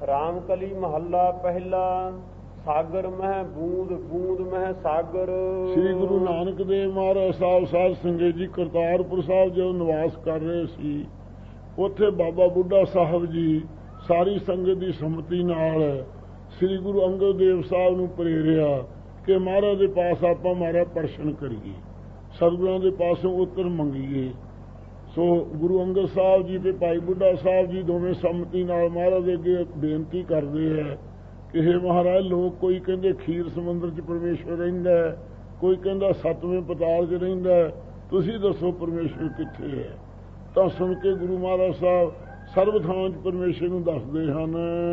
ਰਾਮਕਲੀ ਮਹੱਲਾ ਪਹਿਲਾ। ਸਾਗਰ ਮਹਿ ਬੂੰਦ ਬੂੰਦ ਮਹਿ ਸਾਗਰ। ਸ੍ਰੀ ਗੁਰੂ ਨਾਨਕ ਦੇਵ ਮਹਾਰਾਜ ਸਾਹਿਬ ਸਾਧ ਸੰਗਤ ਜੀ ਕਰਤਾਰਪੁਰ ਸਾਹਿਬ ਜਦੋਂ ਨਿਵਾਸ ਕਰ ਰਹੇ ਸੀ, ਉੱਥੇ ਬਾਬਾ ਬੁੱਢਾ ਸਾਹਿਬ ਜੀ ਸਾਰੀ ਸੰਗਤ ਦੀ ਸੰਮਤੀ ਨਾਲ ਸ੍ਰੀ ਗੁਰੂ ਅੰਗਦ ਦੇਵ ਸਾਹਿਬ ਨੂੰ ਪ੍ਰੇਰਿਆ ਕਿ ਮਹਾਰਾਜ ਦੇ ਪਾਸ ਆਪਾਂ ਮਹਾਰਾਜ ਦਰਸ਼ਨ ਕਰੀਏ, ਸਤਿਗੁਰਾਂ ਦੇ ਪਾਸੋਂ ਉੱਤਰ ਮੰਗੀਏ। ਸੋ ਗੁਰੂ ਅੰਗਦ ਸਾਹਿਬ ਜੀ ਤੇ ਭਾਈ ਬੁੱਢਾ ਸਾਹਿਬ ਜੀ ਦੋਵੇਂ ਸੰਮਤੀ ਨਾਲ ਮਹਾਰਾਜ ਦੇ ਅੱਗੇ ਬੇਨਤੀ ਕਰਦੇ ਹੈ ਕਿ ਹੇ ਮਹਾਰਾਜ, ਲੋਕ ਕੋਈ ਕਹਿੰਦੇ ਖੀਰ ਸਮੁੰਦਰ 'ਚ ਪਰਮੇਸ਼ਵਰ ਰਹਿੰਦਾ ਹੈ, ਕੋਈ ਕਹਿੰਦਾ ਸੱਤਵੇਂ ਪਤਾਲ 'ਚ ਰਹਿੰਦਾ ਹੈ, ਤੁਸੀਂ ਦੱਸੋ ਪਰਮੇਸ਼ਵਰ ਕਿੱਥੇ ਹੈ? ਤਾਂ ਸੁਣ ਕੇ ਗੁਰੂ ਮਹਾਰਾਜ ਸਾਹਿਬ ਸਰਬ ਥਾਂ 'ਚ ਪਰਮੇਸ਼ਵਰ ਨੂੰ ਦੱਸਦੇ ਹਨ।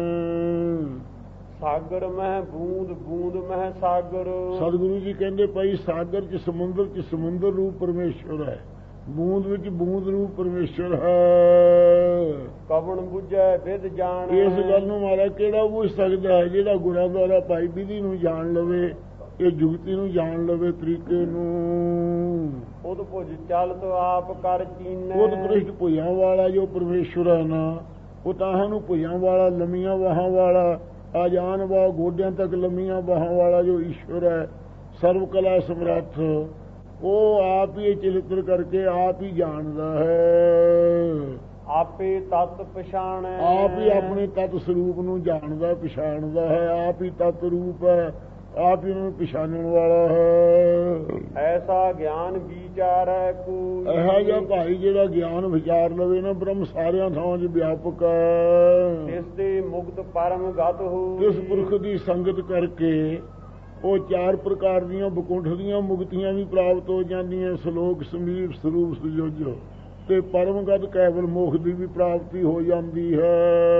ਸਾਗਰ ਮਹਿ ਬੂੰਦ ਬੂੰਦ ਮਹਿ ਸਾਗਰ। ਸਤਿਗੁਰੂ ਜੀ ਕਹਿੰਦੇ ਭਾਈ ਸਾਗਰ 'ਚ ਸਮੁੰਦਰ ਰੂਪ ਪਰਮੇਸ਼ਵਰ ਹੈ, ਬੂੰਦ ਵਿੱਚ ਬੂੰਦ ਰੂਪ ਪਰਮੇਸ਼ਵਰ ਹੈ। ਕਵਣ ਬੁਝੈ ਵਿਦ ਜਾਣ। ਇਸ ਗੱਲ ਨੂੰ ਮਹਾਰਾਜ ਕਿਹੜਾ ਬੁਝ ਸਕਦਾ ਹੈ? ਜਿਹੜਾ ਗੁਰਾਂ ਦੁਆਰਾ ਭਾਈ ਵਿਧੀ ਨੂੰ ਜਾਣ ਲਵੇ, ਇਹ ਜੁਗਤੀ ਨੂੰ ਜਾਣ ਲਵੇ, ਤਰੀਕੇ ਨੂੰ। ਉਦ ਭੁਜ ਚਲਤ ਆਪ ਕਰ ਚੀਨੈ। ਉਦ ਕ੍ਰਿਸ਼ਟ ਭੁਜਾਂ ਵਾਲਾ ਜੋ ਪਰਮੇਸ਼ਵਰ ਹੈ ਨਾ, ਉਹ ਤਾਂ ਨੂੰ ਭੁਜਾਂ ਵਾਲਾ, ਲੰਮੀਆਂ ਬਾਹਾਂ ਵਾਲਾ, ਆਜਾਨ ਵਾ ਗੋਡਿਆਂ ਤੱਕ ਲੰਮੀਆਂ ਬਾਹਾਂ ਵਾਲਾ ਜੋ ਈਸ਼ਵਰ ਹੈ, ਸਰਵ ਕਲਾ ਸਮਰੱਥ, ਉਹ ਆਪ ਹੀ ਚਰਿੱਤਰ ਕਰਕੇ ਆਪ ਹੀ ਜਾਣਦਾ ਹੈ। ਆਪੇ ਤਤ ਪਛਾਣੈ। ਆਪ ਹੀ ਆਪਣੇ ਤਤ ਸਰੂਪ ਨੂੰ ਜਾਣਦਾ, ਪਛਾਣਦਾ ਹੈ। ਆਪ ਹੀ ਤਤ ਰੂਪ ਹੈ, ਆਪ ਹੀ ਉਹਨੂੰ ਪਛਾਣਨ ਵਾਲਾ ਹੈ। ਐਸਾ ਗਿਆਨ ਵਿਚਾਰੈ ਕੋਈ। ਇਹੋ ਜਿਹਾ ਭਾਈ ਜਿਹੜਾ ਗਿਆਨ ਵਿਚਾਰ ਲਵੇ ਨਾ, ਬ੍ਰਹਮ ਸਾਰਿਆਂ ਥਾਵਾਂ 'ਚ ਵਿਆਪਕ ਹੈ। ਇਸ ਦੇ ਮੁਕਤ ਪਰਮ ਗਤ ਹੋ। ਇਸ ਪੁਰਖ ਦੀ ਸੰਗਤ ਕਰਕੇ ਉਹ 4 ਪ੍ਰਕਾਰ ਦੀਆਂ ਬਕੁੰਠ ਦੀਆਂ ਮੁਕਤੀਆਂ ਵੀ ਪ੍ਰਾਪਤ ਹੋ ਜਾਂਦੀਆਂ। ਸ਼ਲੋਕ ਸਮੀਪ ਸਰੂਪ ਸੁਜੋਜ ਤੇ ਪਰਮਗਤ ਕੇਵਲ ਮੋਖ ਦੀ ਵੀ ਪ੍ਰਾਪਤੀ ਹੋ ਜਾਂਦੀ ਹੈ।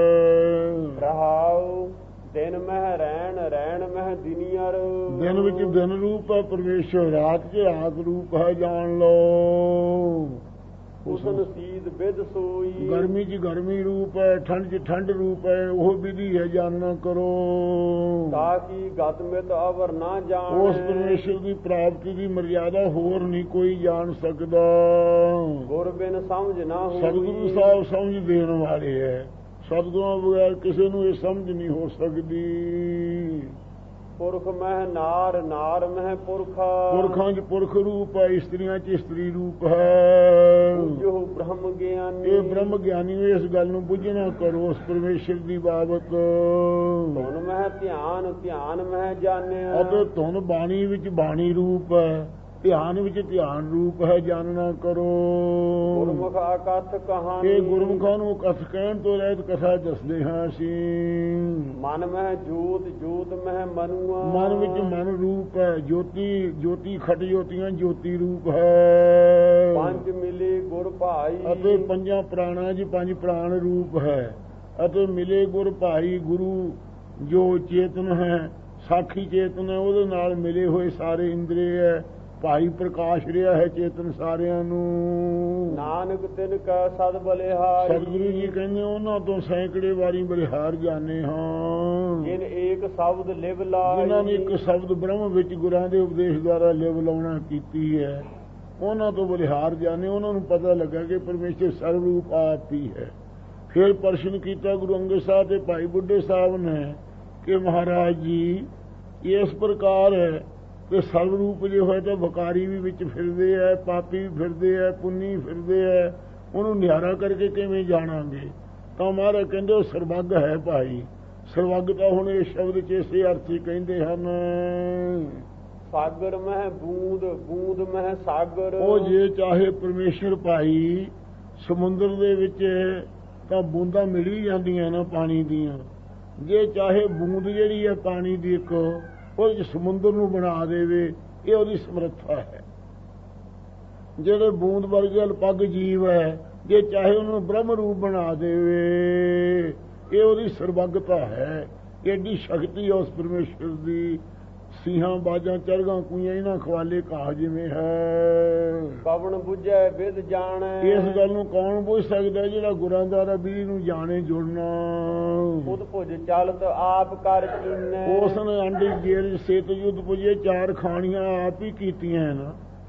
ਰਹਾਉ ਦਿਨ ਮਹਿ ਰਹਿਣ ਰਹਿਣ ਮਹਿ ਦਿਨੀਅਰ। ਦਿਨ ਵਿੱਚ ਦਿਨ ਰੂਪ ਹੈ ਪਰਮੇਸ਼ਵਰ, ਰਾਤ 'ਚ ਰਾਤ ਰੂਪ ਹੈ, ਜਾਣ ਲਓ। ਉਸਨ ਸੀਦ ਵਿਦ ਸੋਈ। ਗਰਮੀ 'ਚ ਗਰਮੀ ਰੂਪ ਹੈ, ਠੰਡ 'ਚ ਠੰਡ ਰੂਪ ਹੈ, ਉਹ ਵਿਧੀ ਹੈ, ਜਾਣਨਾ ਕਰੋ। ਤਾਕੀ ਗਤ ਮਿਤ ਅਵਰ ਨਾ ਜਾਣ। ਉਸ ਪਰਮੇਸ਼ਰ ਦੀ ਪ੍ਰਾਪਤੀ ਦੀ ਮਰਿਆਦਾ ਹੋਰ ਨਹੀਂ ਕੋਈ ਜਾਣ ਸਕਦਾ। ਗੁਰ ਬਿਨ ਸਮਝ ਨਾ ਹੋਈ। ਸਤਿਗੁਰੂ ਸਾਹਿਬ ਸਮਝ ਦੇਣ ਵਾਲੇ ਹੈ, ਸਤਿਗੁਰਾਂ ਬਗੈਰ ਕਿਸੇ ਨੂੰ ਇਹ ਸਮਝ ਨਹੀਂ ਹੋ ਸਕਦੀ। ਪੁਰਖ ਮਹਿ ਨਾਰ ਨਾਰ ਮਹਿ ਪੁਰਖਾ। ਪੁਰਖਾਂ 'ਚ ਪੁਰਖ ਰੂਪ ਹੈ, ਇਸਤਰੀਆਂ 'ਚ ਇਸਤਰੀ ਰੂਪ ਹੈ। ਜੋ ਬ੍ਰਹਮ ਗਿਆਨੀ। ਇਹ ਬ੍ਰਹਮ ਗਿਆਨੀ ਨੂੰ ਇਸ ਗੱਲ ਨੂੰ ਬੁੱਝਣਾ ਕਰੋ ਉਸ ਪਰਮੇਸ਼ਰ ਦੀ ਬਾਬਤ। ਧੁਨ ਮਹਿ ਧਿਆਨ ਧਿਆਨ ਮਹਿ ਜਾਣਿਆ। ਅਤੇ ਧੁਨ ਬਾਣੀ ਵਿੱਚ ਬਾਣੀ ਰੂਪ ਹੈ, ਧਿਆਨ ਵਿੱਚ ਧਿਆਨ ਰੂਪ ਹੈ, ਜਾਣਨਾ ਕਰੋ। ਗੁਰਮੁਖ ਅਕਥ ਕਹਾਣੀ। ਇਹ ਗੁਰਮੁਖਾਂ ਨੂੰ ਕਥ ਕਹਿਣ ਤੋਂ ਰਹਿਤ ਕਥਾ ਦੱਸਦੇ ਹਾਂ ਅਸੀਂ। ਮਨ ਮਹਿ ਜੋਤ ਜੋਤ ਮਹਿ ਮਨੁਆ। ਮਨ ਵਿੱਚ ਮਨ ਰੂਪ ਹੈ, ਜੋਤੀ ਜੋਤੀ ਖਟ ਜੋਤੀਆਂ ਜੋਤੀ ਰੂਪ ਹੈ। ਪੰਜ ਮਿਲੇ ਗੁਰ ਭਾਈ। ਅਤੇ 5 ਪ੍ਰਾਣਾਂ 'ਚ 5 ਪ੍ਰਾਣ ਰੂਪ ਹੈ। ਅਤੇ ਮਿਲੇ ਗੁਰ ਭਾਈ, ਗੁਰੂ ਜੋ ਚੇਤਨ ਹੈ, ਸਾਖੀ ਚੇਤਨ ਹੈ, ਉਹਦੇ ਨਾਲ ਮਿਲੇ ਹੋਏ ਸਾਰੇ ਇੰਦਰੀ ਹੈ। ਭਾਈ ਪ੍ਰਕਾਸ਼ ਰਿਹਾ ਹੈ ਚੇਤਨ ਸਾਰਿਆਂ ਨੂੰ। ਨਾਨਕ ਤਿਨ ਕਾ ਸਦ ਬਲਿਹਾਰੀ। ਸਤਿਗੁਰੂ ਜੀ ਕਹਿੰਦੇ ਉਹਨਾਂ ਤੋਂ ਸੈਂਕੜੇ ਵਾਰੀ ਬਲਿਹਾਰ ਜਾਣੇ ਹਾਂ। ਜਿਨ ਏਕ ਸ਼ਬਦ ਲਿਵ ਲਾਈ। ਜਿਨ੍ਹਾਂ ਨੇ ਇੱਕ ਸ਼ਬਦ ਬ੍ਰਹਮ ਵਿੱਚ ਗੁਰਾਂ ਦੇ ਉਪਦੇਸ਼ ਦੁਆਰਾ ਲਿਵ ਲਾਉਣਾ ਕੀਤੀ ਹੈ, ਉਹਨਾਂ ਤੋਂ ਬਲਿਹਾਰ ਜਾਣੇ। ਉਹਨਾਂ ਨੂੰ ਪਤਾ ਲੱਗਾ ਕਿ ਪਰਮੇਸ਼ਰ ਸਰਵ ਰੂਪ ਆਪ ਹੀ ਹੈ। ਫਿਰ ਪ੍ਰਸ਼ਨ ਕੀਤਾ ਗੁਰੂ ਅੰਗਦ ਸਾਹਿਬ ਤੇ ਭਾਈ ਬੁੱਢੇ ਸਾਹਿਬ ਨੇ ਕਿ ਮਹਾਰਾਜ ਜੀ ਇਸ ਪ੍ਰਕਾਰ ਹੈ ਕਿ ਸਰਵ ਰੂਪ ਜੇ ਹੋਏ ਤਾਂ ਵਕਾਰੀ ਵੀ ਵਿੱਚ ਫਿਰਦੇ ਹੈ, ਪਾਪੀ ਵੀ ਫਿਰਦੇ ਹੈ, ਪੁੰਨੀ ਫਿਰਦੇ ਹੈ, ਉਹਨੂੰ ਨਿਹਾਰਾ ਕਰਕੇ ਕਿਵੇਂ ਜਾਣਾਂਗੇ? ਤਾਂ ਮਹਾਰਾਜ ਕਹਿੰਦੇ ਉਹ ਸਰਬੱਗ ਹੈ ਭਾਈ। ਸਰਬੱਗ ਤਾਂ ਹੁਣ ਇਸ ਸ਼ਬਦ 'ਚ ਇਸੇ ਅਰਥ ਹੀ ਕਹਿੰਦੇ ਹਨ। ਸਾਗਰ ਮਹਿ ਬੂੰਦ ਬੂੰਦ ਮਹਿ ਸਾਗਰ। ਉਹ ਜੇ ਚਾਹੇ ਪਰਮੇਸ਼ਰ ਭਾਈ ਸਮੁੰਦਰ ਦੇ ਵਿੱਚ ਤਾਂ ਬੂੰਦਾਂ ਮਿਲ ਹੀ ਜਾਂਦੀਆਂ ਨਾ ਪਾਣੀ ਦੀਆਂ। ਜੇ ਚਾਹੇ ਬੂੰਦ ਜਿਹੜੀ ਹੈ ਪਾਣੀ ਦੀ ਇੱਕ, ਉਹ ਸਮੁੰਦਰ ਨੂੰ ਬਣਾ ਦੇਵੇ, ਇਹ ਉਹਦੀ ਸਮਰੱਥਾ ਹੈ। ਜਿਹੜੇ ਬੂੰਦ ਵਰਗੇ ਅਲਪੱਗ ਜੀਵ ਹੈ, ਜੇ ਚਾਹੇ ਉਹਨੂੰ ਬ੍ਰਹਮ ਰੂਪ ਬਣਾ ਦੇਵੇ, ਇਹ ਉਹਦੀ ਸਰਬੱਗਤਾ ਹੈ। ਏਡੀ ਸ਼ਕਤੀ ਹੈ ਉਸ ਪਰਮੇਸ਼ਰ ਦੀ। ਸਿੰਘਾਂ ਬਾਜਾਂ ਚਰਗਾਂ ਕੂਈਆਂ ਇਹਨਾਂ ਖਵਾਲੇ ਘਾਹ ਜਿਵੇਂ ਹੈ। ਕਵਣ ਬੁਝੈ ਵਿਦ ਜਾਣੈ। ਇਸ ਗੱਲ ਨੂੰ ਕੌਣ ਬੁੱਝ ਸਕਦਾ? ਜਿਹੜਾ ਗੁਰਾਂ ਦੁਆਰਾ ਵਿਧੀ ਨੂੰ ਜਾਣੇ, ਜੁੜਨਾ। ਉਦ ਭੁਜ ਚਲਤ ਆਪ ਕਰ ਚੀਨੈ। ਉਸ ਨੇ ਅੰਡੀ ਗੇਰ ਸੇਤ ਯੁੱਧ ਪੁਜੇ 4 ਖਾਣੀਆਂ ਆਪ ਹੀ ਕੀਤੀਆਂ ਨਾ।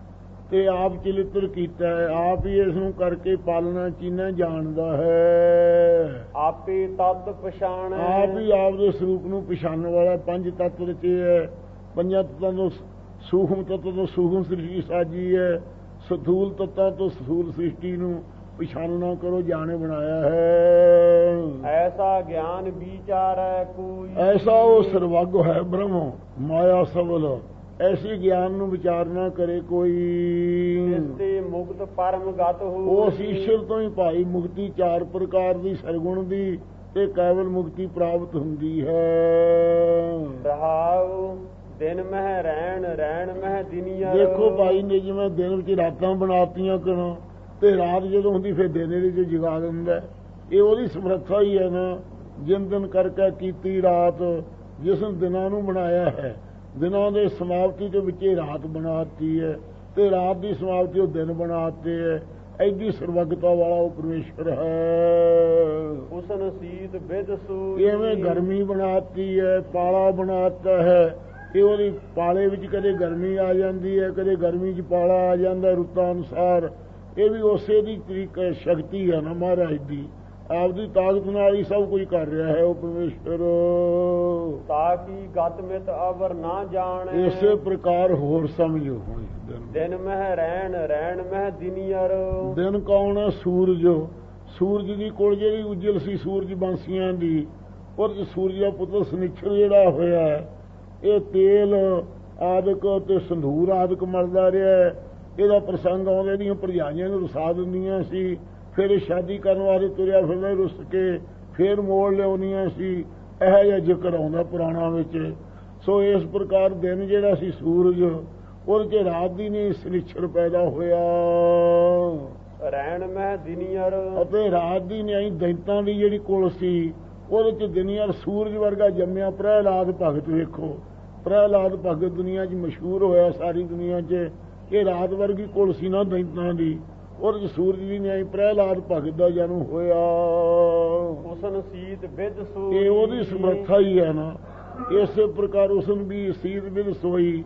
ਤੇ ਆਪ ਚਲਿੱਤਰ ਕੀਤਾ ਹੈ, ਆਪ ਹੀ ਇਸ ਨੂੰ ਕਰਕੇ ਪਾਲਣਾ ਚੀਨਾ ਜਾਣਦਾ ਹੈ। ਆਪੇ ਤਤ ਪਛਾਣੈ, ਆਪ ਹੀ ਆਪ ਦੇ ਸਰੂਪ ਨੂੰ ਪਛਾਣਨ ਵਾਲਾ। ਪੰਜ ਤੱਤ ਰਚੇ ਹੈ, ਪੰਜਾਂ ਤੱਤਾਂ ਤੋਂ ਸੂਖਮ ਤੱਤ ਤੋਂ ਸੂਖਮ ਸ੍ਰਿਸ਼ਟੀ ਸਾਜੀ ਹੈ, ਸਥੂਲ ਤੱਤਾਂ ਤੋਂ ਸਥੂਲ ਸ੍ਰਿਸ਼ਟੀ ਨੂੰ ਪਛਾਣਨਾ ਕਰੋ ਜਾਣੇ ਬਣਾਇਆ ਹੈ। ਐਸਾ ਗਿਆਨ ਵਿਚਾਰੈ ਕੋਈ, ਐਸਾ ਉਹ ਸਰਵੱਗ ਹੈ ਬ੍ਰਹਮ ਮਾਇਆ ਸਬਲ, ਐਸੀ ਗਿਆਨ ਨੂੰ ਵਿਚਾਰਨਾ ਕਰੇ ਕੋਈ। ਇਸਤੇ ਮੁਕਤ ਪਰਮ ਗਤ ਹੋ, ਉਸ ਈਸ਼ਰ ਤੋਂ ਹੀ ਭਾਈ ਮੁਕਤੀ ਚਾਰ ਪ੍ਰਕਾਰ ਦੀ ਸਰਗੁਣ ਦੀ ਤੇ ਕੇਵਲ ਮੁਕਤੀ ਪ੍ਰਾਪਤ ਹੁੰਦੀ ਹੈ। ਰਹਾਉ ਦਿਨ ਮਹਿ ਰਹਿਣ, ਰਹਿਣ ਮਹਿ ਦਿਨੀਆ। ਦੇਖੋ ਭਾਈ ਨੇ ਜਿਵੇਂ ਦਿਨ ਵਿੱਚ ਰਾਤਾਂ ਬਣਾਤੀਆਂ ਕਰੋ ਤੇ ਰਾਤ ਜਦੋਂ ਹੁੰਦੀ ਫਿਰ ਦਿਨ ਇਹਦੇ ਚ ਜਗਾ ਦਿੰਦਾ। ਇਹ ਉਹਦੀ ਸਮਰੱਥਾ ਹੀ ਹੈ ਨਾ, ਜਿਨ ਦਿਨ ਕਰਕੇ ਕੀਤੀ ਰਾਤ, ਜਿਸ ਦਿਨਾਂ ਨੂੰ ਬਣਾਇਆ ਹੈ, ਦਿਨਾਂ ਦੇ ਸਮਾਪਤੀ ਦੇ ਵਿੱਚ ਰਾਤ ਬਣਾਤੀ ਹੈ ਤੇ ਰਾਤ ਦੀ ਸਮਾਪਤੀ ਉਹ ਦਿਨ ਬਣਾਤੇ ਹੈ। ਐਡੀ ਸਰਵਗਤਾ ਵਾਲਾ ਉਹ ਪਰਮੇਸ਼ਰ ਹੈ। ਉਸਨ ਸੀਤ ਵਿਦ ਸੂਈ, ਇਵੇਂ ਗਰਮੀ ਬਣਾਤੀ ਹੈ, ਪਾਲਾ ਬਣਾਤਾ ਹੈ। ਇਹ ਉਹਦੀ ਪਾਲੇ ਵਿੱਚ ਕਦੇ ਗਰਮੀ ਆ ਜਾਂਦੀ ਹੈ, ਕਦੇ ਗਰਮੀ 'ਚ ਪਾਲਾ ਆ ਜਾਂਦਾ ਰੁੱਤਾਂ ਅਨੁਸਾਰ। ਇਹ ਵੀ ਉਸੇ ਦੀ ਤਰੀਕਾ ਸ਼ਕਤੀ ਹੈ ਨਾ ਮਹਾਰਾਜ ਦੀ, ਆਪਦੀ ਤਾਕਤ ਨਾਲ ਹੀ ਸਭ ਕੁਝ ਕਰ ਰਿਹਾ ਹੈ ਉਹ ਪਰਮੇਸ਼ਰ। ਤਾਂ ਕਿ ਗਤ ਮਿਤ ਅਵਰ ਨਾ ਜਾਣੈ, ਇਸੇ ਪ੍ਰਕਾਰ ਹੋਰ ਸਮਝੋ। ਦਿਨ ਮਹਿ ਰਹਿਣ, ਰਹਿਣ ਮਹਿ ਦਿਨੀਅਰ। ਦਿਨ ਕੌਣ ਹੈ? ਸੂਰਜ। ਸੂਰਜ ਦੀ ਕੋਲ ਜਿਹੜੀ ਉਜਲ ਸੀ ਸੂਰਜ ਬੰਸੀਆਂ ਦੀ, ਔਰ ਸੂਰਜ ਦਾ ਪੁੱਤਰ ਸਨਿਛਰ ਜਿਹੜਾ ਹੋਇਆ ਹੈ, ਇਹ ਤੇਲ ਆਦਿਕ ਤੇ ਸੰਧੂਰ ਆਦਿਕ ਮਲਦਾ ਰਿਹਾ। ਇਹਦਾ ਪ੍ਰਸੰਗ ਆਉਂਦਾ, ਇਹਦੀਆਂ ਭਰਜਾਈਆਂ ਨੂੰ ਰੁਸਾ ਦਿੰਦੀਆਂ ਸੀ, ਫਿਰ ਇਹ ਸ਼ਾਦੀ ਕਰਨ ਵਾਸਤੇ ਤੁਰਿਆ ਫਿਰਦਾ ਰੁੱਸ ਕੇ, ਫਿਰ ਮੋੜ ਲਿਆਉਂਦੀਆਂ ਸੀ। ਇਹੋ ਜਿਹਾ ਜ਼ਿਕਰ ਆਉਂਦਾ ਪੁਰਾਣਾ ਵਿੱਚ। ਸੋ ਇਸ ਪ੍ਰਕਾਰ ਦਿਨ ਜਿਹੜਾ ਸੀ ਸੂਰਜ, ਉਹਦੇ 'ਚ ਰਾਤ ਦੀ ਨਹੀਂ ਸਨਿਛਰ ਪੈਦਾ ਹੋਇਆ। ਰਹਿਣ ਮਹਿ ਦਿਨੀਅਰ, ਅਤੇ ਰਾਤ ਦੀ ਨਿਆਈ ਦੈਂਤਾਂ ਦੀ ਜਿਹੜੀ ਕੁਲ ਸੀ, ਉਹਦੇ 'ਚ ਦਿਨੀਅਰ ਸੂਰਜ ਵਰਗਾ ਜੰਮਿਆ ਪ੍ਰਹਿਲਾਦ ਭਗਤ। ਵੇਖੋ ਪ੍ਰਹਿਲਾਦ ਭਗਤ ਦੁਨੀਆ 'ਚ ਮਸ਼ਹੂਰ ਹੋਇਆ ਸਾਰੀ ਦੁਨੀਆ 'ਚ। ਇਹ ਰਾਤ ਵਰਗੀ ਕੁਲ ਸੀ ਨਾ ਦੈਂਤਾਂ ਦੀ, ਉਹਦੇ 'ਚ ਸੂਰਜ ਦੀ ਨਿਆਈ ਪ੍ਰਹਿਲਾਦ ਭਗਤ ਦਾ ਜਨਮ ਹੋਇਆ। ਉਸਨ ਸੀਤ ਵਿਦ ਸੂਈ, ਇਹ ਉਹਦੀ ਸਮਰੱਥਾ ਹੀ ਹੈ ਨਾ। ਇਸੇ ਪ੍ਰਕਾਰ ਉਸਨ ਵੀ ਸੀਤ ਵਿਦ ਸੋਈ।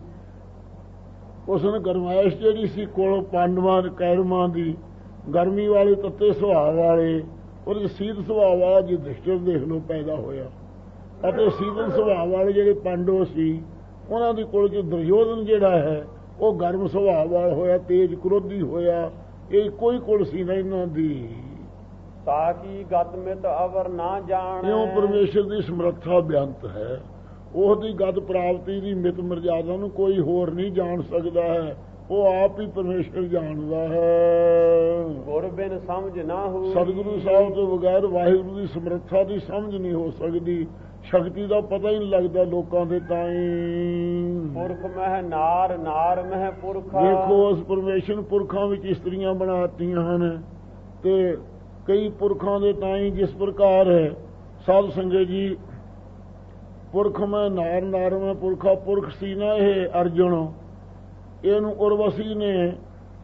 ਉਸਨ ਗਰਮਾਇਸ਼ ਜਿਹੜੀ ਸੀ ਕੋਲ ਪਾਂਡਵਾਂ ਕੈਰਮਾਂ ਦੀ, ਗਰਮੀ ਵਾਲੇ ਤੱਤੇ ਸੁਭਾਅ ਵਾਲੇ, ਉਹਦੇ ਸੀਤ ਸੁਭਾਅ ਵਾਲਾ ਯੁਧਿਸ਼ਠਿਰ ਦੇਖ ਲਓ ਪੈਦਾ ਹੋਇਆ। ਅਤੇ ਸੀਤਲ ਸੁਭਾਅ ਵਾਲੇ ਜਿਹੜੇ ਪਾਂਡਵ ਸੀ, ਉਹਨਾਂ ਦੀ ਕੋਲ 'ਚ ਦੁਰਯੋਧਨ ਜਿਹੜਾ ਹੈ ਉਹ ਗਰਮ ਸੁਭਾਅ ਵਾਲਾ ਹੋਇਆ, ਤੇਜ ਕ੍ਰੋਧੀ ਹੋਇਆ। ਇਹ ਕੋਈ ਕੁਲ ਸੀ ਨਾ ਇਹਨਾਂ ਦੀ। ਤਾਂ ਕਿ ਗਤ ਮਿਤ ਅਵਰ ਨਾ ਜਾਣੈ, ਇਉਂ ਪਰਮੇਸ਼ਰ ਦੀ ਸਮਰੱਥਾ ਬੇਅੰਤ ਹੈ। ਉਹਦੀ ਗਤ ਪ੍ਰਾਪਤੀ ਦੀ ਮਿਤ ਮਰਜ਼ਾਦਾ ਨੂੰ ਕੋਈ ਹੋਰ ਨਹੀਂ ਜਾਣ ਸਕਦਾ ਹੈ, ਉਹ ਆਪ ਹੀ ਪਰਮੇਸ਼ਰ ਜਾਣਦਾ ਹੈ। ਗੁਰ ਬਿਨ ਸਮਝ ਨਾ ਹੋ, ਸਤਿਗੁਰੂ ਸਾਹਿਬ ਤੋਂ ਬਗੈਰ ਵਾਹਿਗੁਰੂ ਦੀ ਸਮਰੱਥਾ ਦੀ ਸਮਝ ਨਹੀਂ ਹੋ ਸਕਦੀ। ਸ਼ਕਤੀ ਦਾ ਪਤਾ ਹੀ ਨਹੀਂ ਲੱਗਦਾ ਲੋਕਾਂ ਦੇ ਤਾਈਂ। ਪੁਰਖ ਮਹਿ ਨਾਰ, ਨਾਰ ਮਹਿ ਪੁਰਖਾ। ਦੇਖੋ ਉਸ ਪਰਮੇਸ਼ਰ ਪੁਰਖਾਂ ਵਿੱਚ ਇਸਤਰੀਆਂ ਬਣਾਤੀਆਂ ਹਨ ਤੇ ਕਈ ਪੁਰਖਾਂ ਦੇ ਤਾਈਂ ਜਿਸ ਪ੍ਰਕਾਰ ਹੈ ਸਾਧ ਸੰਗਤ ਜੀ। ਪੁਰਖ ਮੈਂ ਨਾਰ, ਨਾਰ ਮੈਂ ਪੁਰਖਾ। ਪੁਰਖ ਸੀ ਨਾ ਇਹ ਅਰਜੁਨ, ਇਹਨੂੰ ਉਰਵਸੀ ਨੇ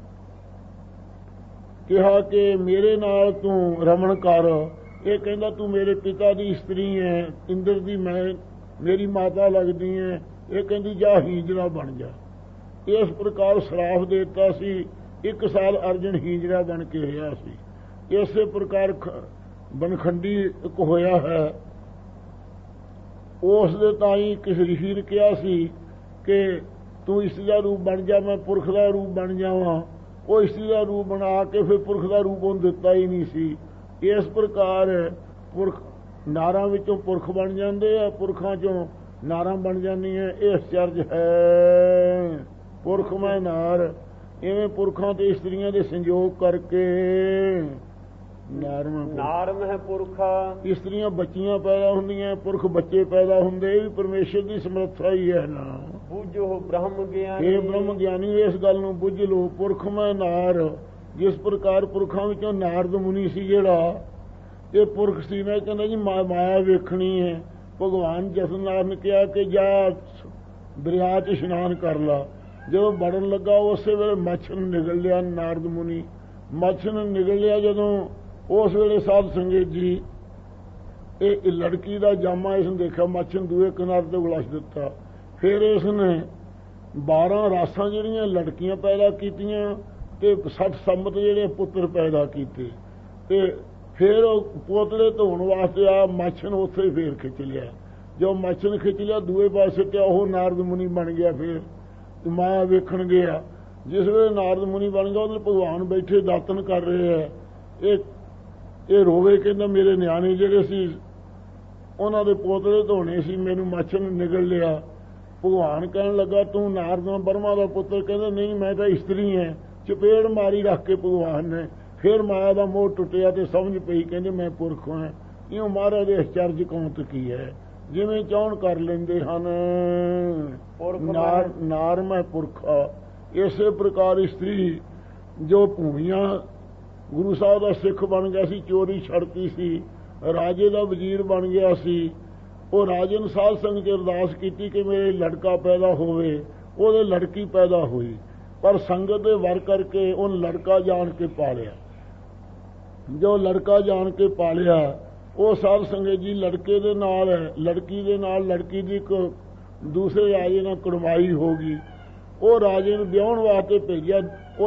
ਕਿਹਾ ਕਿ ਮੇਰੇ ਨਾਲ ਤੂੰ ਰਮਣ ਕਰ। ਇਹ ਕਹਿੰਦਾ ਤੂੰ ਮੇਰੇ ਪਿਤਾ ਦੀ ਇਸਤਰੀ ਹੈ, ਇੰਦਰ ਦੀ ਮੈਂ ਮੇਰੀ ਮਾਤਾ ਲੱਗਦੀ ਹੈ। ਇਹ ਕਹਿੰਦੀ ਜਾ ਹੀਜੜਾ ਬਣ ਜਾ। ਇਸ ਪ੍ਰਕਾਰ ਸ਼ਰਾਪ ਦੇ ਦਿੱਤਾ ਸੀ। 1 ਸਾਲ ਅਰਜੁਨ ਹੀਜੜਾ ਬਣ ਕੇ ਰਿਹਾ ਸੀ। ਇਸੇ ਪ੍ਰਕਾਰ ਬਨਖੰਡੀ ਇੱਕ ਹੋਇਆ ਹੈ। ਉਸ ਦੇ ਤਾਈਂ ਕਿਸੇ ਰਿਸ਼ੀ ਨੇ ਕਿਹਾ ਸੀ ਕਿ ਤੂੰ ਇਸਤਰੀ ਦਾ ਰੂਪ ਬਣ ਜਾ, ਮੈਂ ਪੁਰਖ ਦਾ ਰੂਪ ਬਣ ਜਾਵਾਂ। ਉਹ ਇਸਤਰੀ ਦਾ ਰੂਪ ਬਣਾ ਕੇ ਫਿਰ ਪੁਰਖ ਦਾ ਰੂਪ ਉਹਨੂੰ ਦਿੱਤਾ ਹੀ ਨਹੀਂ ਸੀ। ਇਸ ਪ੍ਰਕਾਰ ਪੁਰਖ ਨਾਰਾਂ ਵਿੱਚੋਂ ਪੁਰਖ ਬਣ ਜਾਂਦੇ ਆ, ਪੁਰਖਾਂ ਚੋਂ ਨਾਰਾਂ ਬਣ ਜਾਂਦੀਆਂ। ਇਹ ਚਰਜ ਹੈ ਪੁਰਖ ਮੈਂ ਨਾਰ। ਇਵੇਂ ਪੁਰਖਾਂ ਤੇ ਇਸਤਰੀਆਂ ਦੇ ਸੰਯੋਗ ਕਰਕੇ ਨਾਰ ਮਹਿ ਪੁਰਖਾ। ਇਸਤਰੀਆਂ ਬੱਚੀਆਂ ਪੈਦਾ ਹੁੰਦੀਆਂ, ਪੁਰਖ ਬੱਚੇ ਪੈਦਾ ਹੁੰਦੇ। ਇਹ ਵੀ ਪਰਮੇਸ਼ਰ ਦੀ ਸਮਰੱਥਾ ਹੀ ਹੈ ਨਾ। ਬੁੱਝੋ ਬ੍ਰਹਮ ਗਿਆਨੀ, ਇਹ ਬ੍ਰਹਮ ਗਿਆਨੀ ਇਸ ਗੱਲ ਨੂੰ ਬੁੱਝ ਲੋ। ਪੁਰਖ ਮੈਂ ਨਾਰ, ਜਿਸ ਪ੍ਰਕਾਰ ਪੁਰਖਾਂ ਵਿੱਚੋਂ ਨਾਰਦ ਮੁਨੀ ਸੀ ਜਿਹੜਾ, ਇਹ ਪੁਰਖ ਸੀ ਨਾ। ਕਹਿੰਦਾ ਜੀ ਮਾਇਆ ਵੇਖਣੀ ਹੈ। ਭਗਵਾਨ ਜਸਨਾਰ ਨੇ ਕਿਹਾ ਕਿ ਜਾ ਦਰਿਆ 'ਚ ਇਸ਼ਨਾਨ ਕਰ ਲਾ। ਜਦੋਂ ਵੜਨ ਲੱਗਾ ਉਸੇ ਵੇਲੇ ਮੱਛਰ ਨਿਗਲ ਲਿਆ। ਨਾਰਦ ਮੁਨੀ ਮੱਛਰ ਨਿਗਲ ਲਿਆ ਜਦੋਂ, ਉਸ ਵੇਲੇ ਸਾਧ ਸੰਗਤ ਜੀ ਇਹ ਲੜਕੀ ਦਾ ਜਾਮਾ ਇਸਨੇ ਦੇਖਿਆ, ਮੱਛਰ ਦੂਏ ਕਿਨਾਰੇ ਤੇ ਉਲਝ ਦਿੱਤਾ। ਫਿਰ ਇਸਨੇ 12 ਰਾਸਾਂ ਜਿਹੜੀਆਂ ਲੜਕੀਆਂ ਪੈਦਾ ਕੀਤੀਆਂ ਤੇ 60 ਸੰਮਤ ਜਿਹੜੇ ਪੁੱਤਰ ਪੈਦਾ ਕੀਤੇ। ਤੇ ਫਿਰ ਉਹ ਪੋਤਲੇ ਧੋਣ ਵਾਸਤੇ ਆ ਮੱਛਨ ਉੱਥੇ ਫੇਰ ਖਿੱਚ ਲਿਆ। ਜੋ ਮੱਛਨ ਖਿੱਚ ਲਿਆ ਦੂਏ ਪਾਸੇ ਤੇ ਉਹ ਨਾਰਦ ਮੁਨੀ ਬਣ ਗਿਆ। ਫਿਰ ਮਾਇਆ ਵੇਖਣ ਗਿਆ। ਜਿਸ ਵੇਲੇ ਨਾਰਦ ਮੁਨੀ ਬਣ ਗਿਆ ਉਹਦੇ ਭਗਵਾਨ ਬੈਠੇ ਦਾਤਨ ਕਰ ਰਹੇ ਹੈ। ਇਹ ਰੋਵੇ, ਕਹਿੰਦਾ ਮੇਰੇ ਨਿਆਣੇ ਜਿਹੜੇ ਸੀ ਉਹਨਾਂ ਦੇ ਪੋਤਲੇ ਧੋਣੇ ਸੀ, ਮੈਨੂੰ ਮੱਛਨ ਨਿਗਲ ਲਿਆ। ਭਗਵਾਨ ਕਹਿਣ ਲੱਗਾ ਤੂੰ ਨਾਰਦ ਬਰਮਾ ਦਾ ਪੁੱਤਰ? ਕਹਿੰਦਾ ਨਹੀਂ, ਮੈਂ ਤਾਂ ਇਸਤਰੀ ਹਾਂ। ਚਪੇੜ ਮਾਰੀ ਰੱਖ ਕੇ ਭਗਵਾਨ ਨੇ। ਫਿਰ ਮਾਇਆ ਦਾ ਮੋਹ ਟੁੱਟਿਆ ਤੇ ਸਮਝ ਪਈ, ਕਹਿੰਦੇ ਮੈਂ ਪੁਰਖ ਹਾਂ। ਇਉਂ ਮਹਾਰਾਜ ਦੇ ਅਚਰਜ ਕੌਂਤ ਕੀ ਹੈ, ਜਿਵੇਂ ਚਾਹੁਣ ਕਰ ਲੈਂਦੇ ਹਨ। ਨਾਰ ਮੈਂ ਪੁਰਖਾ। ਇਸੇ ਪ੍ਰਕਾਰ ਇਸਤਰੀ ਜੋ ਭੂਮੀਆਂ ਗੁਰੂ ਸਾਹਿਬ ਦਾ ਸਿੱਖ ਬਣ ਗਿਆ ਸੀ, ਚੋਰੀ ਛੱਡਤੀ ਸੀ, ਰਾਜੇ ਦਾ ਵਜ਼ੀਰ ਬਣ ਗਿਆ ਸੀ, ਉਹ ਰਾਜੇ ਨੂੰ ਸਾਧ ਸੰਗਤ 'ਚ ਅਰਦਾਸ ਕੀਤੀ ਕਿ ਮੇਰੇ ਲੜਕਾ ਪੈਦਾ ਹੋਵੇ। ਉਹਦੇ ਲੜਕੀ ਪੈਦਾ ਹੋਈ, ਪਰ ਸੰਗਤ ਦੇ ਵਰ ਕਰਕੇ ਉਹਨ ਲੜਕਾ ਜਾਣ ਕੇ ਪਾਲਿਆ। ਜੋ ਲੜਕਾ ਜਾਣ ਕੇ ਪਾਲਿਆ ਉਹ ਸਾਧ ਸੰਗਤ ਜੀ ਲੜਕੇ ਦੇ ਨਾਲ ਲੜਕੀ ਦੇ ਨਾਲ ਲੜਕੀ ਦੀ ਇੱਕ ਦੂਸਰੇ ਰਾਜੇ ਨਾਲ ਕੁੜਮਾਈ ਹੋ ਗਈ। ਉਹ ਰਾਜੇ ਨੂੰ ਵਿਆਹਣ ਵਾਸਤੇ ਭੇਜਿਆ।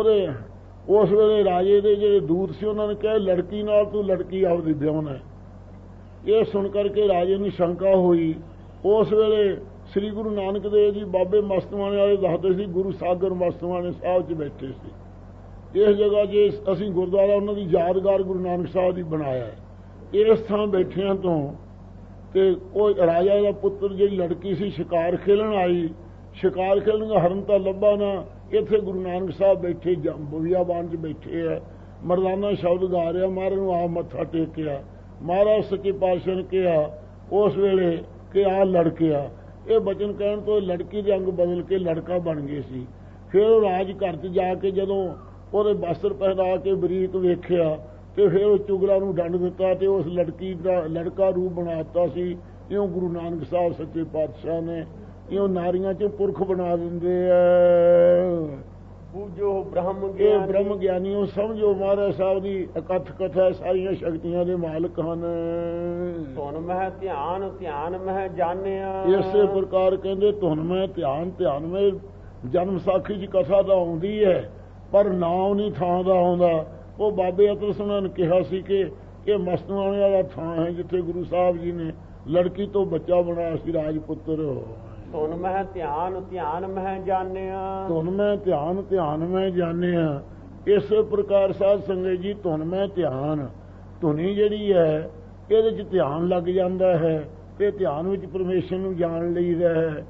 ਉਸ ਵੇਲੇ ਰਾਜੇ ਦੇ ਜਿਹੜੇ ਦੂਤ ਸੀ ਉਹਨਾਂ ਨੇ ਕਿਹਾ ਲੜਕੀ ਨਾਲ ਤੂੰ ਲੜਕੀ ਆਪਦੀ ਵਿਆਹਣਾ। ਇਹ ਸੁਣ ਕਰਕੇ ਰਾਜੇ ਨੂੰ ਸ਼ੰਕਾ ਹੋਈ। ਉਸ ਵੇਲੇ ਸ੍ਰੀ ਗੁਰੂ ਨਾਨਕ ਦੇਵ ਜੀ ਬਾਬੇ ਮਸਤਵਾਣੇ ਵਾਲੇ ਦੱਸਦੇ ਸੀ ਗੁਰੂ ਸਾਗਰ ਮਸਤਵਾਣੇ ਸਾਹਿਬ 'ਚ ਬੈਠੇ ਸੀ। ਇਸ ਜਗ੍ਹਾ 'ਚ ਅਸੀਂ ਗੁਰਦੁਆਰਾ ਉਹਨਾਂ ਦੀ ਯਾਦਗਾਰ ਗੁਰੂ ਨਾਨਕ ਸਾਹਿਬ ਦੀ ਬਣਾਇਆ ਹੈ। ਇਸ ਥਾਂ ਬੈਠਿਆਂ ਤੋਂ ਤੇ ਉਹ ਰਾਜਾ ਦਾ ਪੁੱਤਰ ਜਿਹੜੀ ਲੜਕੀ ਸੀ ਸ਼ਿਕਾਰ ਖੇਲਣ ਆਈ। ਸ਼ਿਕਾਰ ਖੇਲਣ ਦਾ ਹਰਨ ਤਾਂ ਲੱਭਾ ਨਾ। ਇੱਥੇ ਗੁਰੂ ਨਾਨਕ ਸਾਹਿਬ ਬੈਠੇ ਬਵੀਆਬਾਨ 'ਚ ਬੈਠੇ ਹੈ। ਮਰਦਾਨਾ ਸ਼ਬਦ ਗਾ ਰਿਹਾ, ਮਹਾਰਾਜ ਨੂੰ ਆਪ ਮੱਥਾ ਟੇਕਿਆ। ਮਹਾਰਾਜ ਸੱਚੇ ਪਾਤਸ਼ਾਹ ਨੇ ਕਿਹਾ ਉਸ ਵੇਲੇ ਕਿ ਆਹ ਲੜਕਿਆ। ਇਹ ਬਚਨ ਕਹਿਣ ਤੋਂ ਲੜਕੀ ਦੇ ਅੰਗ ਬਦਲ ਕੇ ਲੜਕਾ ਬਣ ਗਏ ਸੀ। ਫਿਰ ਉਹ ਰਾਜ ਘਰ 'ਚ ਜਾ ਕੇ ਜਦੋਂ ਉਹਦੇ ਬਸਤਰ ਪਹਿਨਾ ਕੇ ਬਰੀਕ ਵੇਖਿਆ ਤੇ ਫਿਰ ਉਹ ਚੁਗਲਾ ਨੂੰ ਡੰਡ ਦਿੱਤਾ ਤੇ ਉਸ ਲੜਕੀ ਦਾ ਲੜਕਾ ਰੂਪ ਬਣਾ ਦਿੱਤਾ ਸੀ। ਇਉਂ ਗੁਰੂ ਨਾਨਕ ਸਾਹਿਬ ਸੱਚੇ ਪਾਤਸ਼ਾਹ ਨੇ ਇਉਂ ਨਾਰੀਆਂ 'ਚ ਪੁਰਖ ਬਣਾ ਦਿੰਦੇ ਆ। ਪੂਜੋ ਬ੍ਰਹਮ ਗਿਆਨੀ। ਇਹ ਬ੍ਰਹਮ ਗਿਆਨੀਓ ਸਮਝੋ ਮਹਾਰਾਜ ਸਾਹਿਬ ਦੀ ਇਕੱਠ ਕਥਾ ਸਾਰੀਆਂ ਸ਼ਕਤੀਆਂ ਦੇ ਮਾਲਕ ਹਨ। ਧੁਨ ਮਹਿ ਧਿਆਨ, ਧਿਆਨ ਮਹਿ ਜਾਣਿਆ। ਇਸੇ ਪ੍ਰਕਾਰ ਕਹਿੰਦੇ ਧੁਨ ਮਹਿ ਧਿਆਨ, ਧਿਆਨ ਮਹਿ ਜਨਮ ਸਾਖੀ 'ਚ ਕਥਾ ਤਾਂ ਆਉਂਦੀ ਹੈ ਪਰ ਨਾਮ ਨਹੀਂ ਥਾਂ ਦਾ ਆਉਂਦਾ। ਉਹ ਬਾਬੇ ਅਤਰ ਸਿੰਘ ਨੇ ਕਿਹਾ ਸੀ ਕਿ ਇਹ ਮਸਤਵਾਣੇ ਵਾਲਾ ਥਾਂ ਹੈ ਜਿੱਥੇ ਗੁਰੂ ਸਾਹਿਬ ਜੀ ਨੇ ਲੜਕੀ ਤੋਂ ਬੱਚਾ ਬਣਾਇਆ ਸੀ ਰਾਜਪੁੱਤਰ। ਧੁਨ ਮਹਿ ਧਿਆਨ, ਧਿਆਨ ਮਹਿ ਜਾਣਿਆ। ਧੁਨ ਮਹਿ ਧਿਆਨ, ਧਿਆਨ ਮਹਿ ਜਾਣਿਆ। ਇਸੇ ਪ੍ਰਕਾਰ ਸਾਧ ਸੰਗਤ ਜੀ ਧੁਨ ਮਹਿ ਧਿਆਨ, ਧੁਨੀ ਜਿਹੜੀ ਹੈ ਇਹਦੇ 'ਚ ਧਿਆਨ ਲੱਗ ਜਾਂਦਾ ਹੈ ਤੇ ਧਿਆਨ ਵਿੱਚ ਪਰਮੇਸ਼ਰ ਨੂੰ ਜਾਣ ਲਈਦਾ ਹੈ।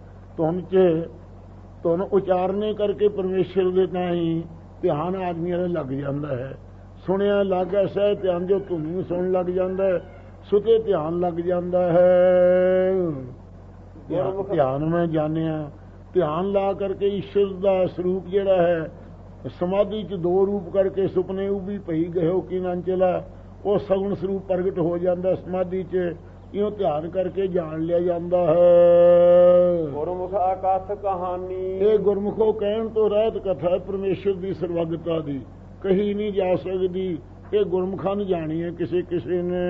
ਧੁਨ ਉਚਾਰਨੇ ਕਰਕੇ ਪਰਮੇਸ਼ਰ ਦੇ ਤਾਂ ਹੀ ਧਿਆਨ ਆਦਮੀਆਂ ਦਾ ਲੱਗ ਜਾਂਦਾ ਹੈ। ਸੁਣਿਆ ਲੱਗ ਐਸਾ ਧਿਆਨ ਜੋ ਧੁਨ ਨੂੰ ਸੁਣਨ ਲੱਗ ਜਾਂਦਾ ਹੈ, ਸੁਤੇ ਧਿਆਨ ਲੱਗ ਜਾਂਦਾ ਹੈ। ਧਿਆਨ ਮੈਂ ਜਾਣਿਆ। ਧਿਆਨ ਲਾ ਕਰਕੇ ਈਸ਼ਵਰ ਦਾ ਸਰੂਪ ਜਿਹੜਾ ਹੈ ਸਮਾਧੀ 'ਚ ਦੋ ਰੂਪ ਕਰਕੇ ਸੁਪਨੇ ਉਭੀ ਪਈ ਗਇਓ ਕਿ ਨੰਚਲਾ, ਉਹ ਸਗੁਣ ਸਰੂਪ ਪ੍ਰਗਟ ਹੋ ਜਾਂਦਾ ਸਮਾਧੀ 'ਚ। ਇਉਂ ਧਿਆਨ ਕਰਕੇ ਜਾਣ ਲਿਆ ਜਾਂਦਾ ਹੈ। ਗੁਰਮੁਖ ਅਕਥ ਕਹਾਣੀ। ਇਹ ਗੁਰਮੁਖੋ ਕਹਿਣ ਤੋਂ ਰਹਿਤ ਕਥਾ ਪਰਮੇਸ਼ਰ ਦੀ ਸਰਵਗਤਾ ਦੀ, ਕਹੀ ਨਹੀਂ ਜਾ ਸਕਦੀ। ਇਹ ਗੁਰਮੁਖਾਂ ਨੇ ਜਾਣੀ ਹੈ ਕਿਸੇ ਨੇ।